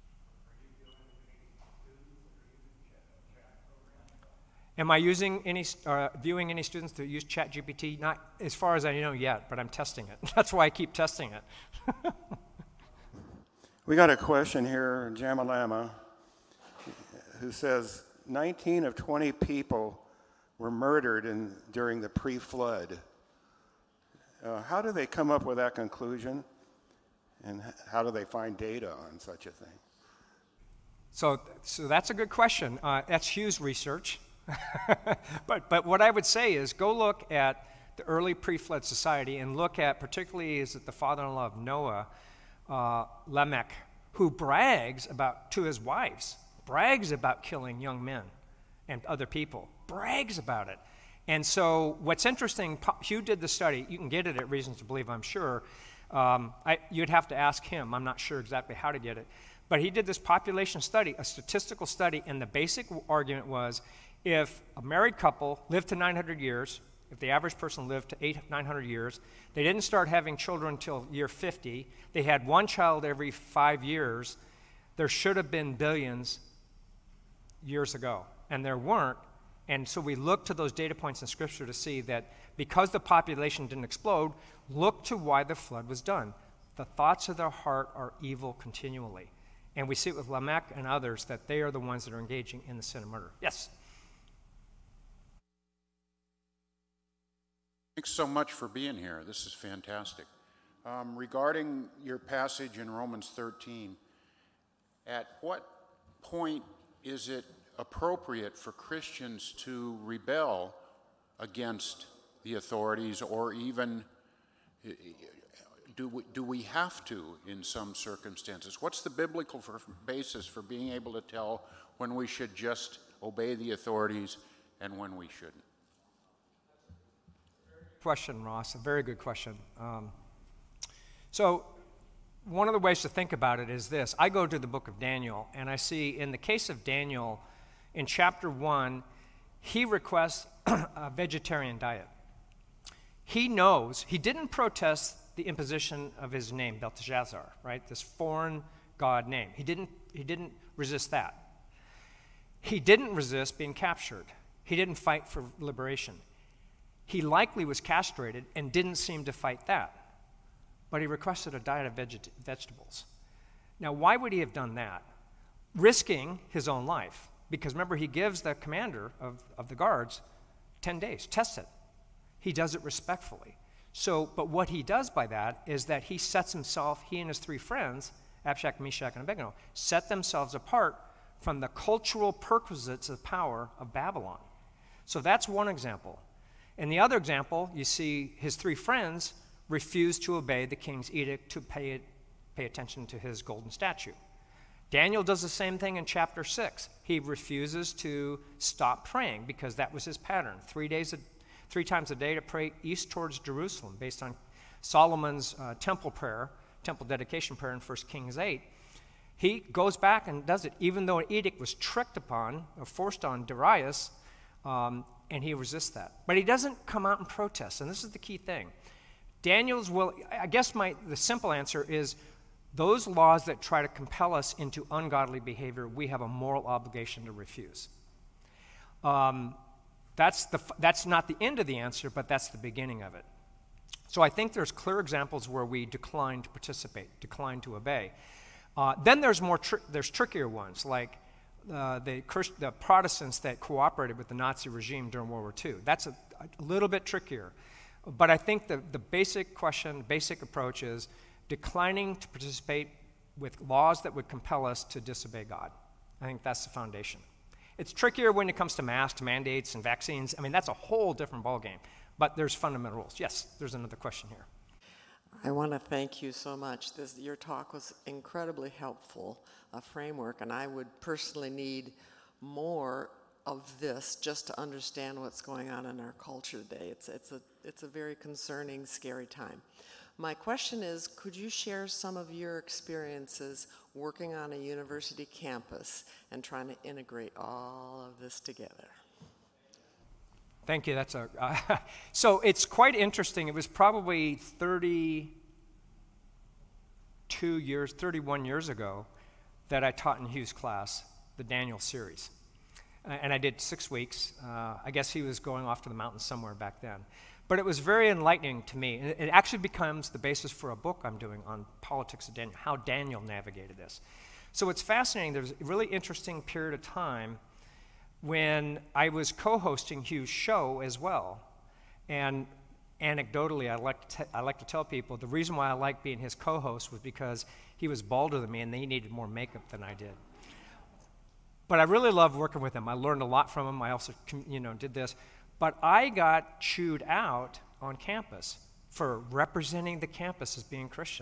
Am I using viewing any students that use ChatGPT? Not as far as I know yet, but I'm testing it. That's why I keep testing it. We got a question here, Jamalama, who says 19 of 20 people were murdered during the pre-flood. How do they come up with that conclusion? And how do they find data on such a thing? So that's a good question. That's Hugh's research. But what I would say is go look at the early pre-flood society and look at, particularly is it the father-in-law of Noah, Lamech, who brags to his wives, brags about killing young men and other people, brags about it. And so what's interesting, Hugh did the study. You can get it at Reasons to Believe, I'm sure. You'd have to ask him. I'm not sure exactly how to get it. But he did this population study, a statistical study, and the basic argument was if a married couple lived to 900 years, if the average person lived to 900 years, they didn't start having children until year 50, they had one child every 5 years, there should have been billions years ago, and there weren't. And so we look to those data points in Scripture to see that because the population didn't explode, look to why the flood was done. The thoughts of their heart are evil continually. And we see it with Lamech and others that they are the ones that are engaging in the sin of murder. Yes? Thanks so much for being here. This is fantastic. Regarding your passage in Romans 13, at what point is it appropriate for Christians to rebel against the authorities, or even do we have to in some circumstances? What's the biblical basis for being able to tell when we should just obey the authorities and when we shouldn't? Question, Ross. A very good question. So one of the ways to think about it is this. I go to the book of Daniel, and I see in the case of Daniel, in chapter 1, he requests a vegetarian diet. He knows, he didn't protest the imposition of his name, Belteshazzar, right? This foreign god name. He didn't resist that. He didn't resist being captured. He didn't fight for liberation. He likely was castrated and didn't seem to fight that. But he requested a diet of vegetables. Now, why would he have done that? risking his own life. Because remember, he gives the commander of the guards 10 days, test it. He does it respectfully. So, but what he does by that is that he sets himself, he and his three friends, Abshak, Meshach, and Abednego, set themselves apart from the cultural perquisites of power of Babylon. So that's one example. In the other example, you see his three friends refuse to obey the king's edict to pay attention to his golden statue. Daniel does the same thing in chapter 6. He refuses to stop praying because that was his pattern. 3 times a day to pray east towards Jerusalem based on Solomon's temple dedication prayer in 1 Kings 8. He goes back and does it, even though an edict was forced on Darius, and he resists that. But he doesn't come out and protest, and this is the key thing. I guess the simple answer is those laws that try to compel us into ungodly behavior, we have a moral obligation to refuse. That's not the end of the answer, but that's the beginning of it. So I think there's clear examples where we decline to participate, decline to obey. Then there's trickier ones, like the Protestants that cooperated with the Nazi regime during World War II. That's a little bit trickier. But I think the basic approach is declining to participate with laws that would compel us to disobey God. I think that's the foundation. It's trickier when it comes to masks, mandates, and vaccines. I mean, that's a whole different ballgame. But there's fundamental rules. Yes, there's another question here. I want to thank you so much. Your talk was incredibly helpful, a framework, and I would personally need more of this just to understand what's going on in our culture today. It's a very concerning, scary time. My question is, could you share some of your experiences working on a university campus and trying to integrate all of this together? Thank you. So it's quite interesting. It was probably 31 years ago that I taught in Hugh's class, the Daniel series. And I did 6 weeks. I guess he was going off to the mountains somewhere back then. But it was very enlightening to me. It actually becomes the basis for a book I'm doing on politics of Daniel, how Daniel navigated this. So it's fascinating. There's a really interesting period of time when I was co-hosting Hugh's show as well. And anecdotally, I like to tell people the reason why I liked being his co-host was because he was balder than me and he needed more makeup than I did. But I really loved working with him. I learned a lot from him. I also, did this. But I got chewed out on campus for representing the campus as being Christian.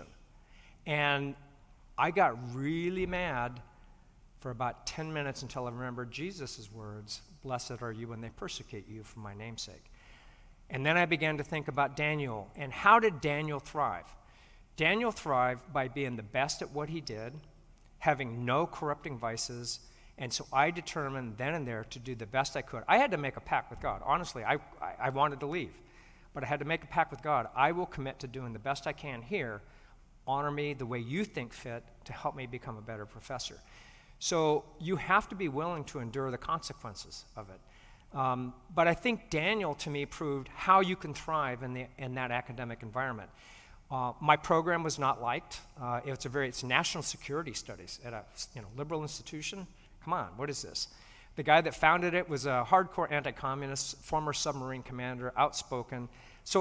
And I got really mad for about 10 minutes until I remembered Jesus' words, "Blessed are you when they persecute you for my name's sake." And then I began to think about Daniel, and how did Daniel thrive? Daniel thrived by being the best at what he did, having no corrupting vices, and so I determined then and there to do the best I could. I had to make a pact with God. Honestly, I wanted to leave, but I had to make a pact with God. I will commit to doing the best I can here. Honor me the way you think fit to help me become a better professor. So you have to be willing to endure the consequences of it. But I think Daniel, to me, proved how you can thrive in that academic environment. My program was not liked. It's national security studies at a liberal institution. Come on, what is this? The guy that founded it was a hardcore anti-communist, former submarine commander, outspoken. So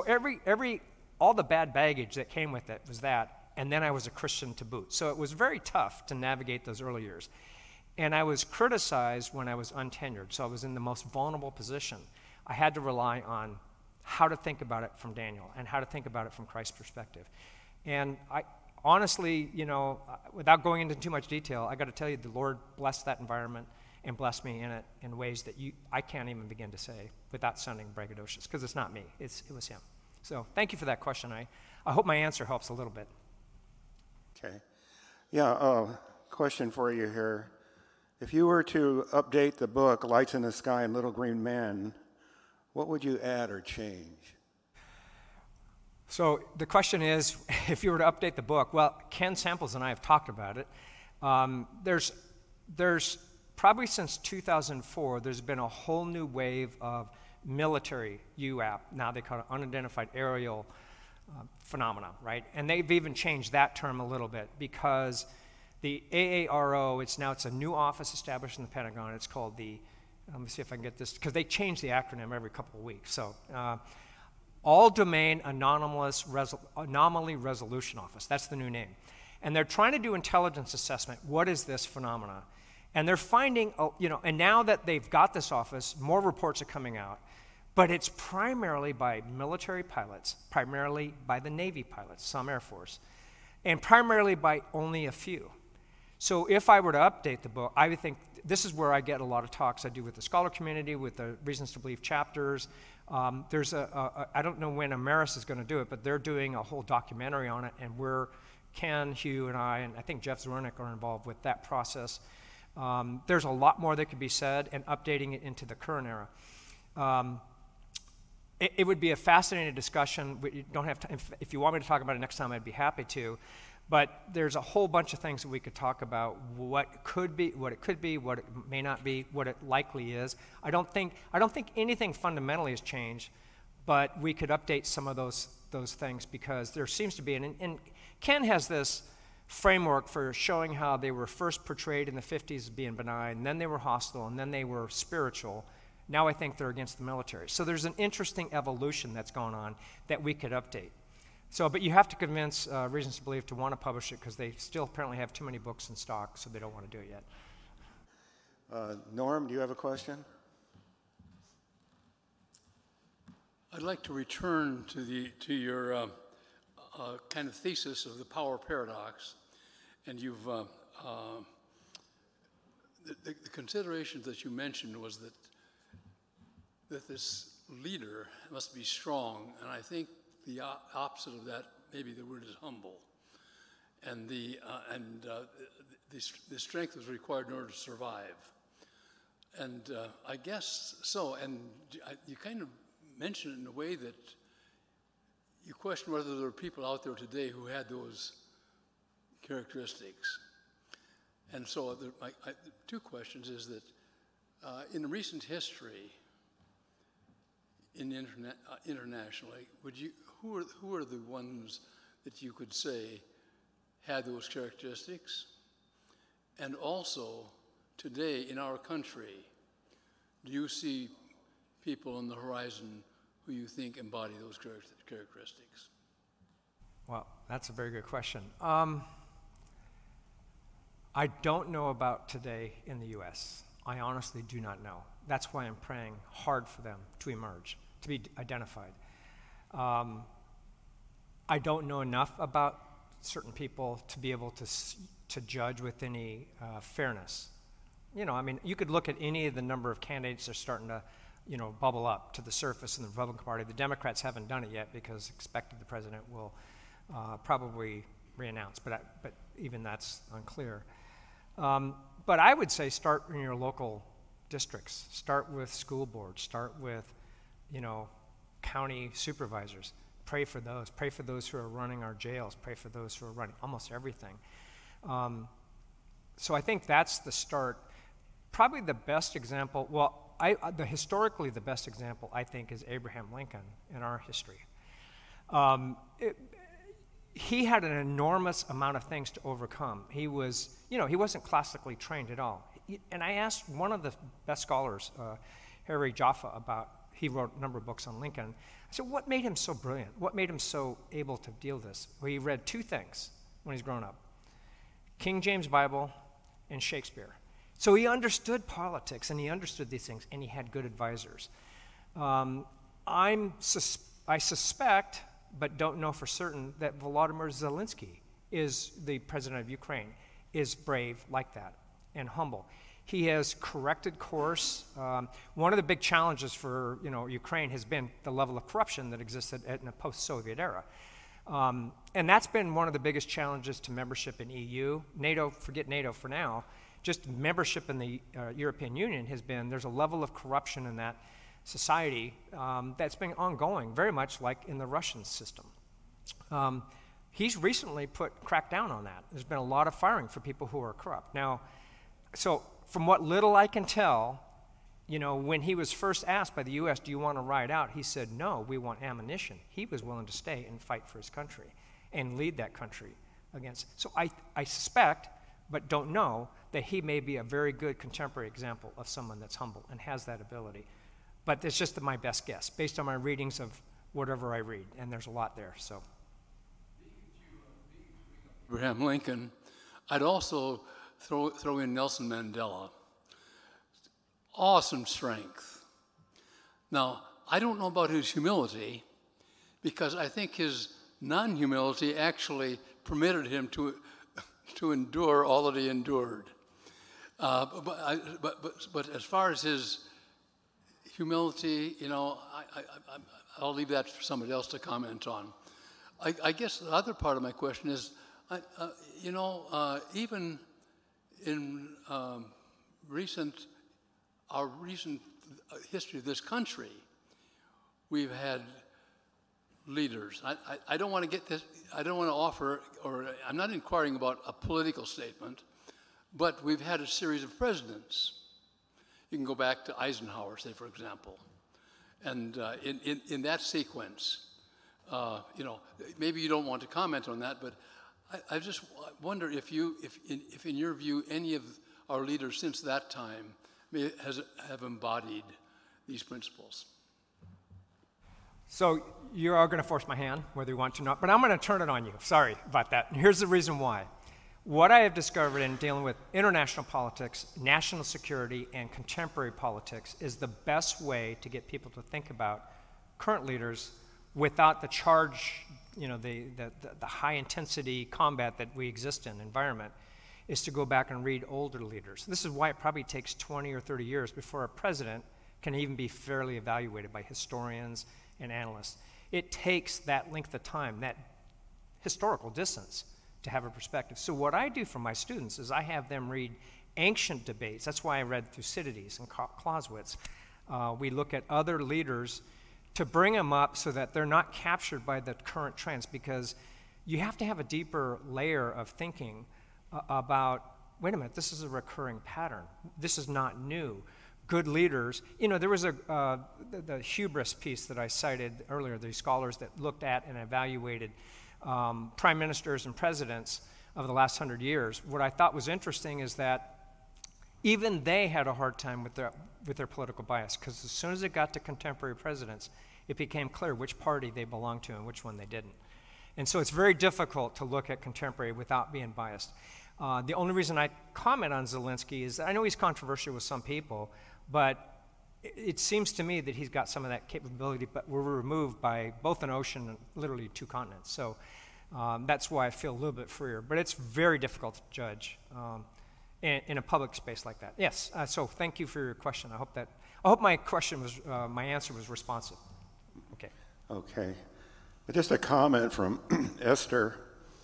all the bad baggage that came with it was that, and then I was a Christian to boot. So it was very tough to navigate those early years. And I was criticized when I was untenured, so I was in the most vulnerable position. I had to rely on how to think about it from Daniel and how to think about it from Christ's perspective. And I honestly, without going into too much detail, I got to tell you, the Lord blessed that environment and blessed me in it in ways that I can't even begin to say without sounding braggadocious, because it's not me, it was him. So thank you for that question. I hope my answer helps a little bit. Okay. Yeah, question for you here. If you were to update the book, Lights in the Sky and Little Green Men, what would you add or change? So the question is, if you were to update the book, well, Ken Samples and I have talked about it. There's probably since 2004, there's been a whole new wave of military UAP. Now they call it unidentified aerial phenomena, right? And they've even changed that term a little bit because The AARO, it's a new office established in the Pentagon. It's called the, let me see if I can get this, because they change the acronym every couple of weeks. So, All Domain Anomaly Resolution Office. That's the new name. And they're trying to do intelligence assessment. What is this phenomena? And they're finding, and now that they've got this office, more reports are coming out. But it's primarily by military pilots, primarily by the Navy pilots, some Air Force, and primarily by only a few. So if I were to update the book, I would think this is where I get a lot of talks I do with the scholar community, with the Reasons to Believe chapters. There's I don't know when Ameris is going to do it, but they're doing a whole documentary on it, and Ken, Hugh, and I think Jeff Zwernick are involved with that process. There's a lot more that could be said, and updating it into the current era. It would be a fascinating discussion. You don't have time. If you want me to talk about it next time, I'd be happy to. But there's a whole bunch of things that we could talk about: what it could be, what it may not be, what it likely is. I don't think anything fundamentally has changed, but we could update some of those things, because there seems to be, and Ken has this framework for showing how they were first portrayed in the 50s as being benign, and then they were hostile, and then they were spiritual. Now I think they're against the military. So there's an interesting evolution that's going on that we could update. So, but you have to convince Reasons to Believe to want to publish it, because they still apparently have too many books in stock, so they don't want to do it yet. Norm, do you have a question? I'd like to return to your kind of thesis of the power paradox, and you've the considerations that you mentioned was that this leader must be strong, and I think the opposite of that, maybe the word is humble, and the strength was required in order to survive, and I guess so. And you kind of mentioned it in a way that you question whether there are people out there today who had those characteristics. And so two questions is that in recent history, internationally, who are the ones that you could say had those characteristics? And also, today in our country, do you see people on the horizon who you think embody those characteristics? Well, that's a very good question. I don't know about today in the U.S. I honestly do not know. That's why I'm praying hard for them to emerge, to be identified. I don't know enough about certain people to be able to judge with any fairness. You could look at any of the number of candidates that are starting to, bubble up to the surface in the Republican Party. The Democrats haven't done it yet because expected the president will probably re-announce, but even that's unclear. But I would say start in your local districts. Start with school boards. Start with, county supervisors. Pray for those. Pray for those who are running our jails. Pray for those who are running almost everything. So I think that's the start. Probably the best example, historically the best example, I think, is Abraham Lincoln in our history. He had an enormous amount of things to overcome. He wasn't classically trained at all. And I asked one of the best scholars, Harry Jaffa, he wrote a number of books on Lincoln. I said, what made him so brilliant? What made him so able to deal with this? Well, he read two things when he's grown up: King James Bible and Shakespeare. So he understood politics, and he understood these things, and he had good advisors. I suspect, but don't know for certain, that Volodymyr Zelensky is the president of Ukraine, is brave like that and humble. He has corrected course. One of the big challenges for Ukraine has been the level of corruption that existed in a post-Soviet era. And that's been one of the biggest challenges to membership in EU. NATO, forget NATO for now, just membership in the European Union there's a level of corruption in that society that's been ongoing, very much like in the Russian system. He's recently cracked down on that. There's been a lot of firing for people who are corrupt. Now, so from what little I can tell, when he was first asked by the U.S., do you want to ride out? He said, no, we want ammunition. He was willing to stay and fight for his country and lead that country against. So I suspect, but don't know that he may be a very good contemporary example of someone that's humble and has that ability. But it's just my best guess, based on my readings of whatever I read, and there's a lot there, so. Abraham Lincoln, I'd also throw in Nelson Mandela. Awesome strength. Now, I don't know about his humility, because I think his non-humility actually permitted him to endure all that he endured. But as far as his humility, you know, I'll leave that for somebody else to comment on. I guess the other part of my question is, even in our recent history of this country, we've had leaders. I don't want to get this, I don't want to offer, or I'm not inquiring about a political statement, but we've had a series of presidents. You can go back to Eisenhower, say, for example. And in that sequence, maybe you don't want to comment on that, but I just wonder if in your view, any of our leaders since that time have embodied these principles. So you are going to force my hand, whether you want to or not, but I'm going to turn it on you. Sorry about that. And here's the reason why. What I have discovered in dealing with international politics, national security, and contemporary politics is the best way to get people to think about current leaders without the charge, the high-intensity combat that we exist in, environment, is to go back and read older leaders. This is why it probably takes 20 or 30 years before a president can even be fairly evaluated by historians and analysts. It takes that length of time, that historical distance, to have a perspective. So what I do for my students is I have them read ancient debates. That's why I read Thucydides and Clausewitz. We look at other leaders to bring them up so that they're not captured by the current trends, because you have to have a deeper layer of thinking about, wait a minute, this is a recurring pattern. This is not new. Good leaders, there was the hubris piece that I cited earlier, the scholars that looked at and evaluated prime ministers and presidents of the last 100 years. What I thought was interesting is that even they had a hard time with their political bias, because as soon as it got to contemporary presidents, it became clear which party they belonged to and which one they didn't. And so it's very difficult to look at contemporary without being biased. The only reason I comment on Zelensky is that I know he's controversial with some people, but it seems to me that he's got some of that capability, but we're removed by both an ocean and literally 2 continents. So that's why I feel a little bit freer. But it's very difficult to judge in a public space like that. Yes, so thank you for your question. I hope my question was, my answer was responsive. Okay. Okay. Just a comment from Esther.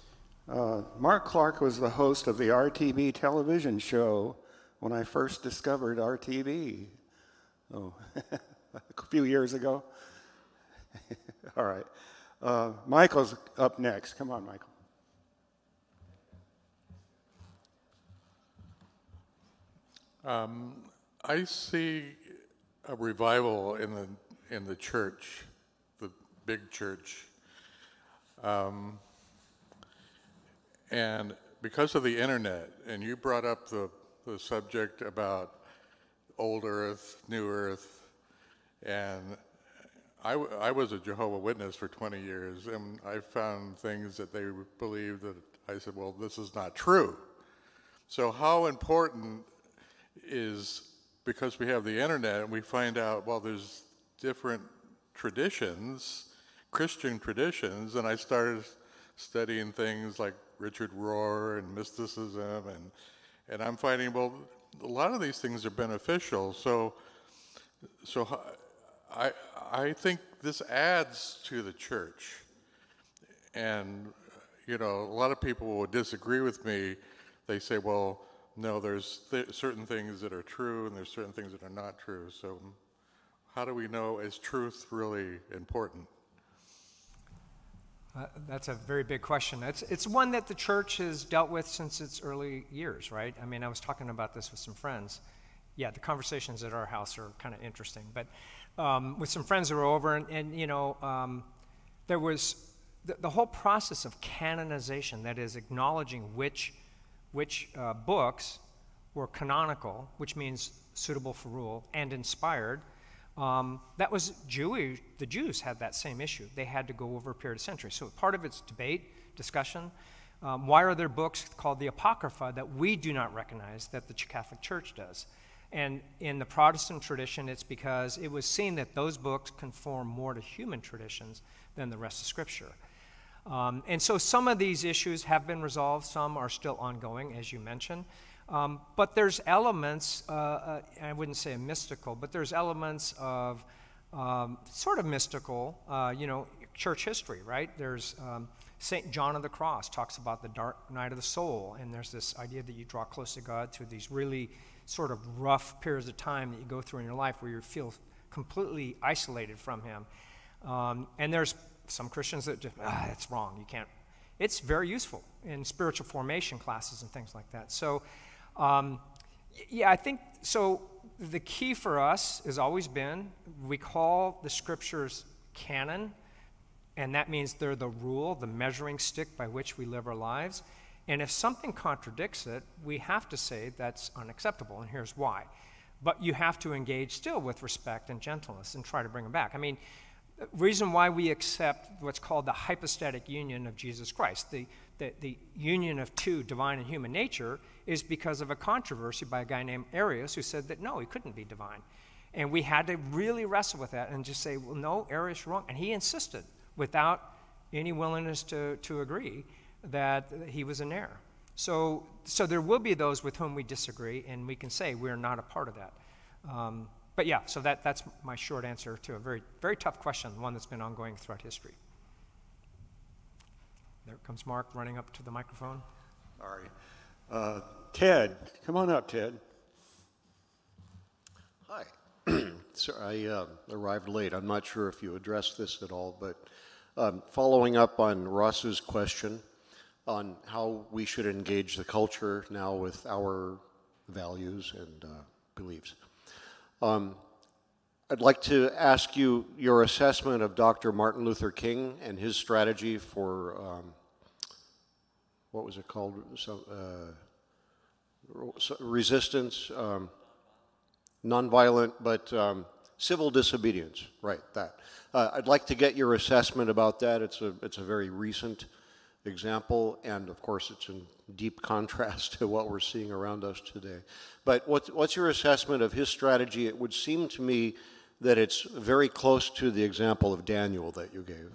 Mark Clark was the host of the RTV television show when I first discovered RTV. Oh, a few years ago. All right. Michael's up next. Come on, Michael. I see a revival in the church, the big church. And because of the internet, and you brought up the subject about old earth, new earth, and I was a Jehovah's Witness for 20 years, and I found things that they believed that I said, well, this is not true. So how important is, because we have the internet and we find out, well, there's different traditions, Christian traditions, and I started studying things like Richard Rohr and mysticism, and I'm finding, well, a lot of these things are beneficial. So I think this adds to the church. And, a lot of people will disagree with me. They say, well, no, there's certain things that are true and there's certain things that are not true. So how do we know, is truth really important? That's a very big question. It's one that the church has dealt with since its early years, right? I mean, I was talking about this with some friends. Yeah, the conversations at our house are kind of interesting. But with some friends who were over, and there was the whole process of canonization, that is, acknowledging which which books were canonical, which means suitable for rule, and inspired. That was Jewish. The Jews had that same issue. They had to go over a period of centuries. So part of it's debate, discussion. Why are there books called the Apocrypha that we do not recognize that the Catholic Church does? And in the Protestant tradition, it's because it was seen that those books conform more to human traditions than the rest of Scripture. And so some of these issues have been resolved. Some are still ongoing, as you mentioned. But there's elements, I wouldn't say mystical, but there's elements of sort of mystical, church history, right? There's St. John of the Cross talks about the dark night of the soul, and there's this idea that you draw close to God through these really sort of rough periods of time that you go through in your life where you feel completely isolated from Him. And there's some Christians that just, it's wrong, you can't. It's very useful in spiritual formation classes and things like that. So, I think, so the key for us has always been, we call the Scriptures canon, and that means they're the rule, the measuring stick by which we live our lives. And if something contradicts it, we have to say that's unacceptable, and here's why. But you have to engage still with respect and gentleness and try to bring them back. I mean, the reason why we accept what's called the hypostatic union of Jesus Christ, the union of two, divine and human nature, is because of a controversy by a guy named Arius who said that no, he couldn't be divine. And we had to really wrestle with that and just say, well, no, Arius is wrong. And he insisted, without any willingness to agree, that he was in error. So there will be those with whom we disagree, and we can say we're not a part of that. But yeah, so that's my short answer to a very, very tough question, one that's been ongoing throughout history. There comes Mark running up to the microphone. Sorry. Ted, come on up, Ted. Hi. So I arrived late. I'm not sure if you addressed this at all, but following up on Ross's question on how we should engage the culture now with our values and beliefs. I'd like to ask you your assessment of Dr. Martin Luther King and his strategy for, what was it called? Resistance, nonviolent, but civil disobedience, right, that. I'd like to get your assessment about that. It's a very recent example, and of course it's in deep contrast to what we're seeing around us today. But what's your assessment of his strategy? It would seem to me that it's very close to the example of Daniel that you gave.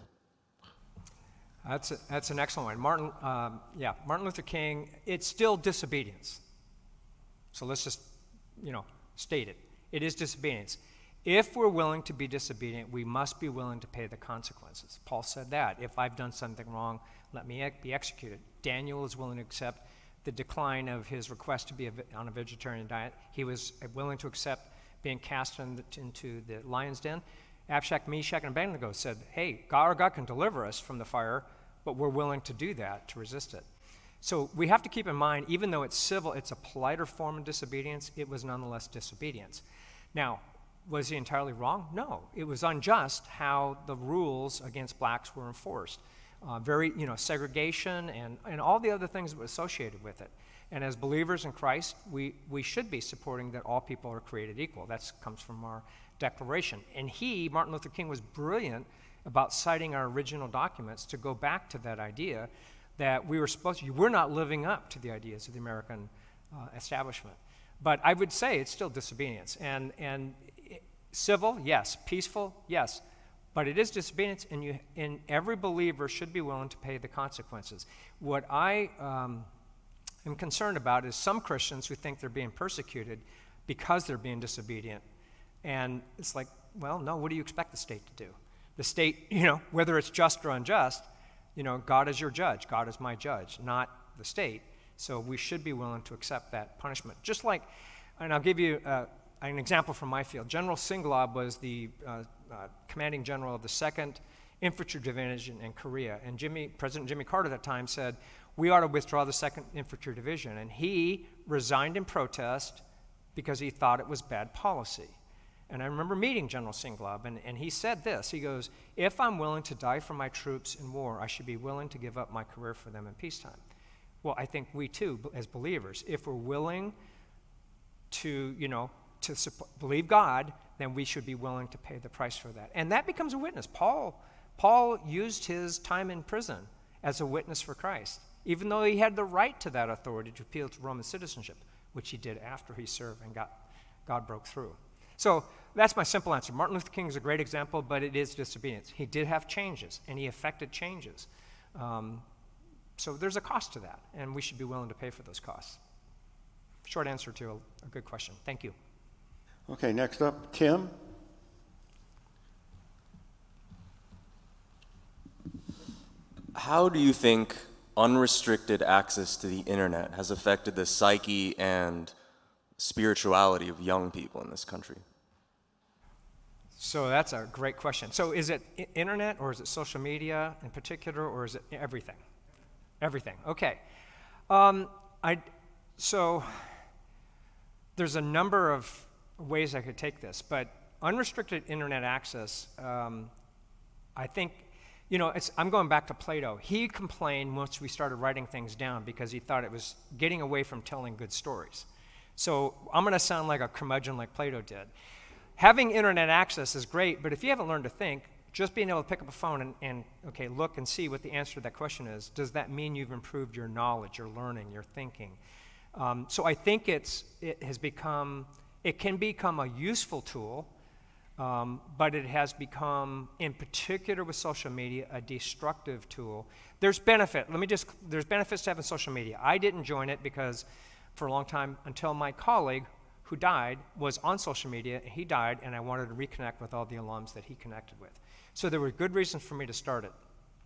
That's an excellent one. Martin Luther King, it's still disobedience. So let's just, state it. It is disobedience. If we're willing to be disobedient, we must be willing to pay the consequences. Paul said that. If I've done something wrong, let me be executed. Daniel is willing to accept the decline of his request to be on a vegetarian diet. He was willing to accept being cast into the lion's den. Abshak, Meshach, and Abednego said, hey, our God can deliver us from the fire, but we're willing to do that, to resist it. So we have to keep in mind, even though it's civil, it's a politer form of disobedience, it was nonetheless disobedience. Now, was he entirely wrong? No. It was unjust how the rules against blacks were enforced. Segregation and all the other things that were associated with it. And as believers in Christ, we should be supporting that all people are created equal. That comes from our declaration. And Martin Luther King, was brilliant about citing our original documents to go back to that idea that we're not living up to the ideas of the American establishment. But I would say it's still disobedience. And civil, yes. Peaceful, yes. But it is disobedience, and every believer should be willing to pay the consequences. What I am concerned about is some Christians who think they're being persecuted because they're being disobedient. And it's like, well, no, what do you expect the state to do? The state, whether it's just or unjust, God is your judge. God is my judge, not the state. So we should be willing to accept that punishment. Just like, and I'll give you an example from my field. General Singlaub was the commanding general of the 2nd Infantry Division in Korea. And President Jimmy Carter at that time said, we ought to withdraw the 2nd Infantry Division. And he resigned in protest because he thought it was bad policy. And I remember meeting General Singlaub, and he said this. He goes, if I'm willing to die for my troops in war, I should be willing to give up my career for them in peacetime. Well, I think we too, as believers, if we're willing to, believe God, then we should be willing to pay the price for that. And that becomes a witness. Paul used his time in prison as a witness for Christ, even though he had the right to that authority to appeal to Roman citizenship, which he did after he served and God broke through. So that's my simple answer. Martin Luther King is a great example, but it is disobedience. He did have changes, and he effected changes. So there's a cost to that, and we should be willing to pay for those costs. Short answer to a good question. Thank you. Okay, next up, Tim. How do you think unrestricted access to the internet has affected the psyche and spirituality of young people in this country? So that's a great question. So is it internet, or is it social media in particular, or is it everything? Everything. Okay. So there's a number of ways I could take this, but unrestricted internet access, I think, I'm going back to Plato. He complained once we started writing things down because he thought it was getting away from telling good stories. So I'm going to sound like a curmudgeon like Plato did. Having internet access is great, but if you haven't learned to think, just being able to pick up a phone and look and see what the answer to that question is, does that mean you've improved your knowledge, your learning, your thinking? So I think it can become a useful tool, but it has become, in particular with social media, a destructive tool. There's benefits to having social media. I didn't join it because for a long time, until my colleague who died was on social media, and he died, and I wanted to reconnect with all the alums that he connected with. So there were good reasons for me to start it.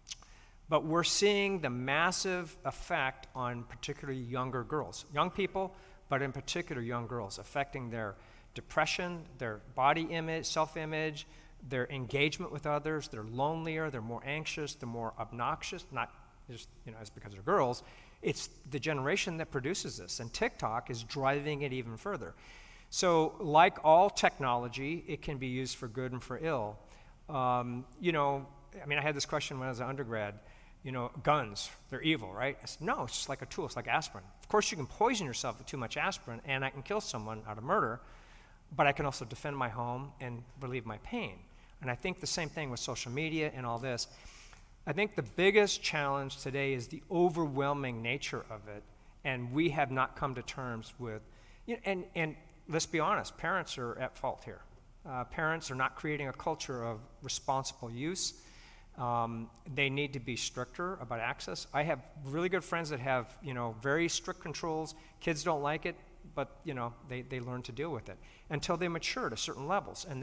But we're seeing the massive effect on particularly younger girls, young people, but in particular young girls, affecting their depression, their body image, self-image, their engagement with others. They're lonelier, they're more anxious, they're more obnoxious, not just, it's because they're girls. It's the generation that produces this, and TikTok is driving it even further. So like all technology, it can be used for good and for ill. I had this question when I was an undergrad. Guns, they're evil, right? I said, no, it's just like a tool. It's like aspirin. Of course, you can poison yourself with too much aspirin, and I can kill someone out of murder, but I can also defend my home and relieve my pain. And I think the same thing with social media and all this. I think the biggest challenge today is the overwhelming nature of it, and we have not come to terms with, and let's be honest, parents are at fault here. Parents are not creating a culture of responsible use. They need to be stricter about access. I have really good friends that have, very strict controls. Kids don't like it, but, they learn to deal with it until they mature to certain levels, and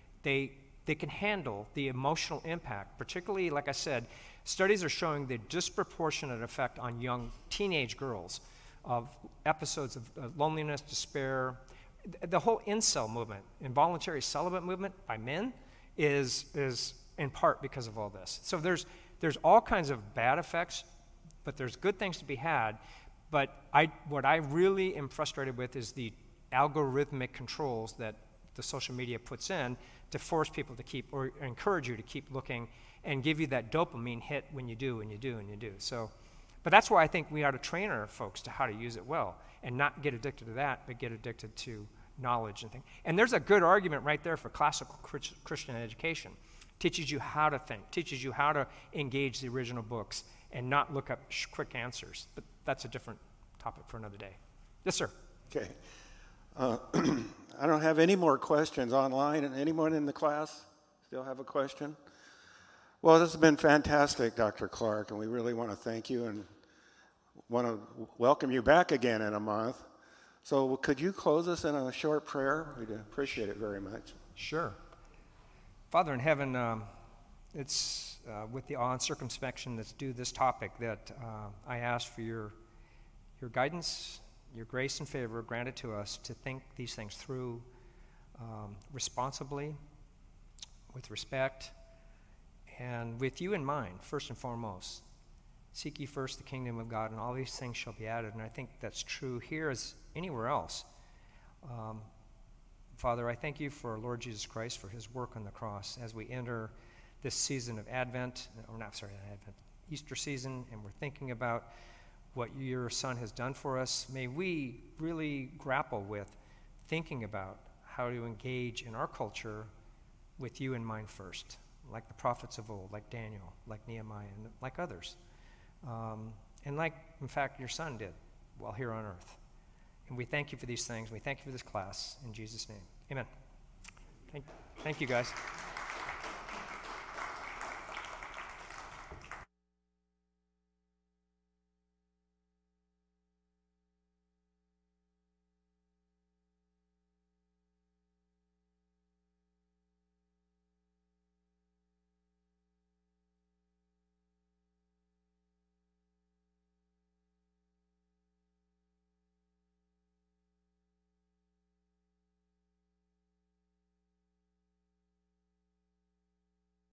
they can handle the emotional impact. Particularly, like I said, studies are showing the disproportionate effect on young teenage girls of episodes of loneliness, despair. The whole incel movement, involuntary celibate movement by men, is in part because of all this. So there's all kinds of bad effects, but there's good things to be had. But what I really am frustrated with is the algorithmic controls that the social media puts in to force people to keep, or encourage you to keep looking and give you that dopamine hit when you do, and you do, and you do. So, but that's why I think we ought to train our folks to how to use it well and not get addicted to that, but get addicted to knowledge and things. And there's a good argument right there for classical Christian education. Teaches you how to think, teaches you how to engage the original books and not look up quick answers. But that's a different topic for another day. Yes, sir. Okay. I don't have any more questions online. Anyone in the class still have a question? Well, this has been fantastic, Dr. Clark, and we really want to thank you and want to welcome you back again in a month. So could you close us in a short prayer? We'd appreciate it very much. Sure. Father in heaven, it's with the awe and circumspection that's due this topic that I ask for your guidance, your grace and favor granted to us to think these things through responsibly, with respect, and with you in mind, first and foremost. Seek ye first the kingdom of God, and all these things shall be added. And I think that's true here as anywhere else. Father, I thank you for our Lord Jesus Christ, for his work on the cross as we enter this season of Advent, Easter season, and we're thinking about what your son has done for us, may we really grapple with thinking about how to engage in our culture with you in mind first, like the prophets of old, like Daniel, like Nehemiah, and like others. And like, in fact, your son did while here on earth. And we thank you for these things. We thank you for this class. In Jesus' name, amen. Thank you, guys.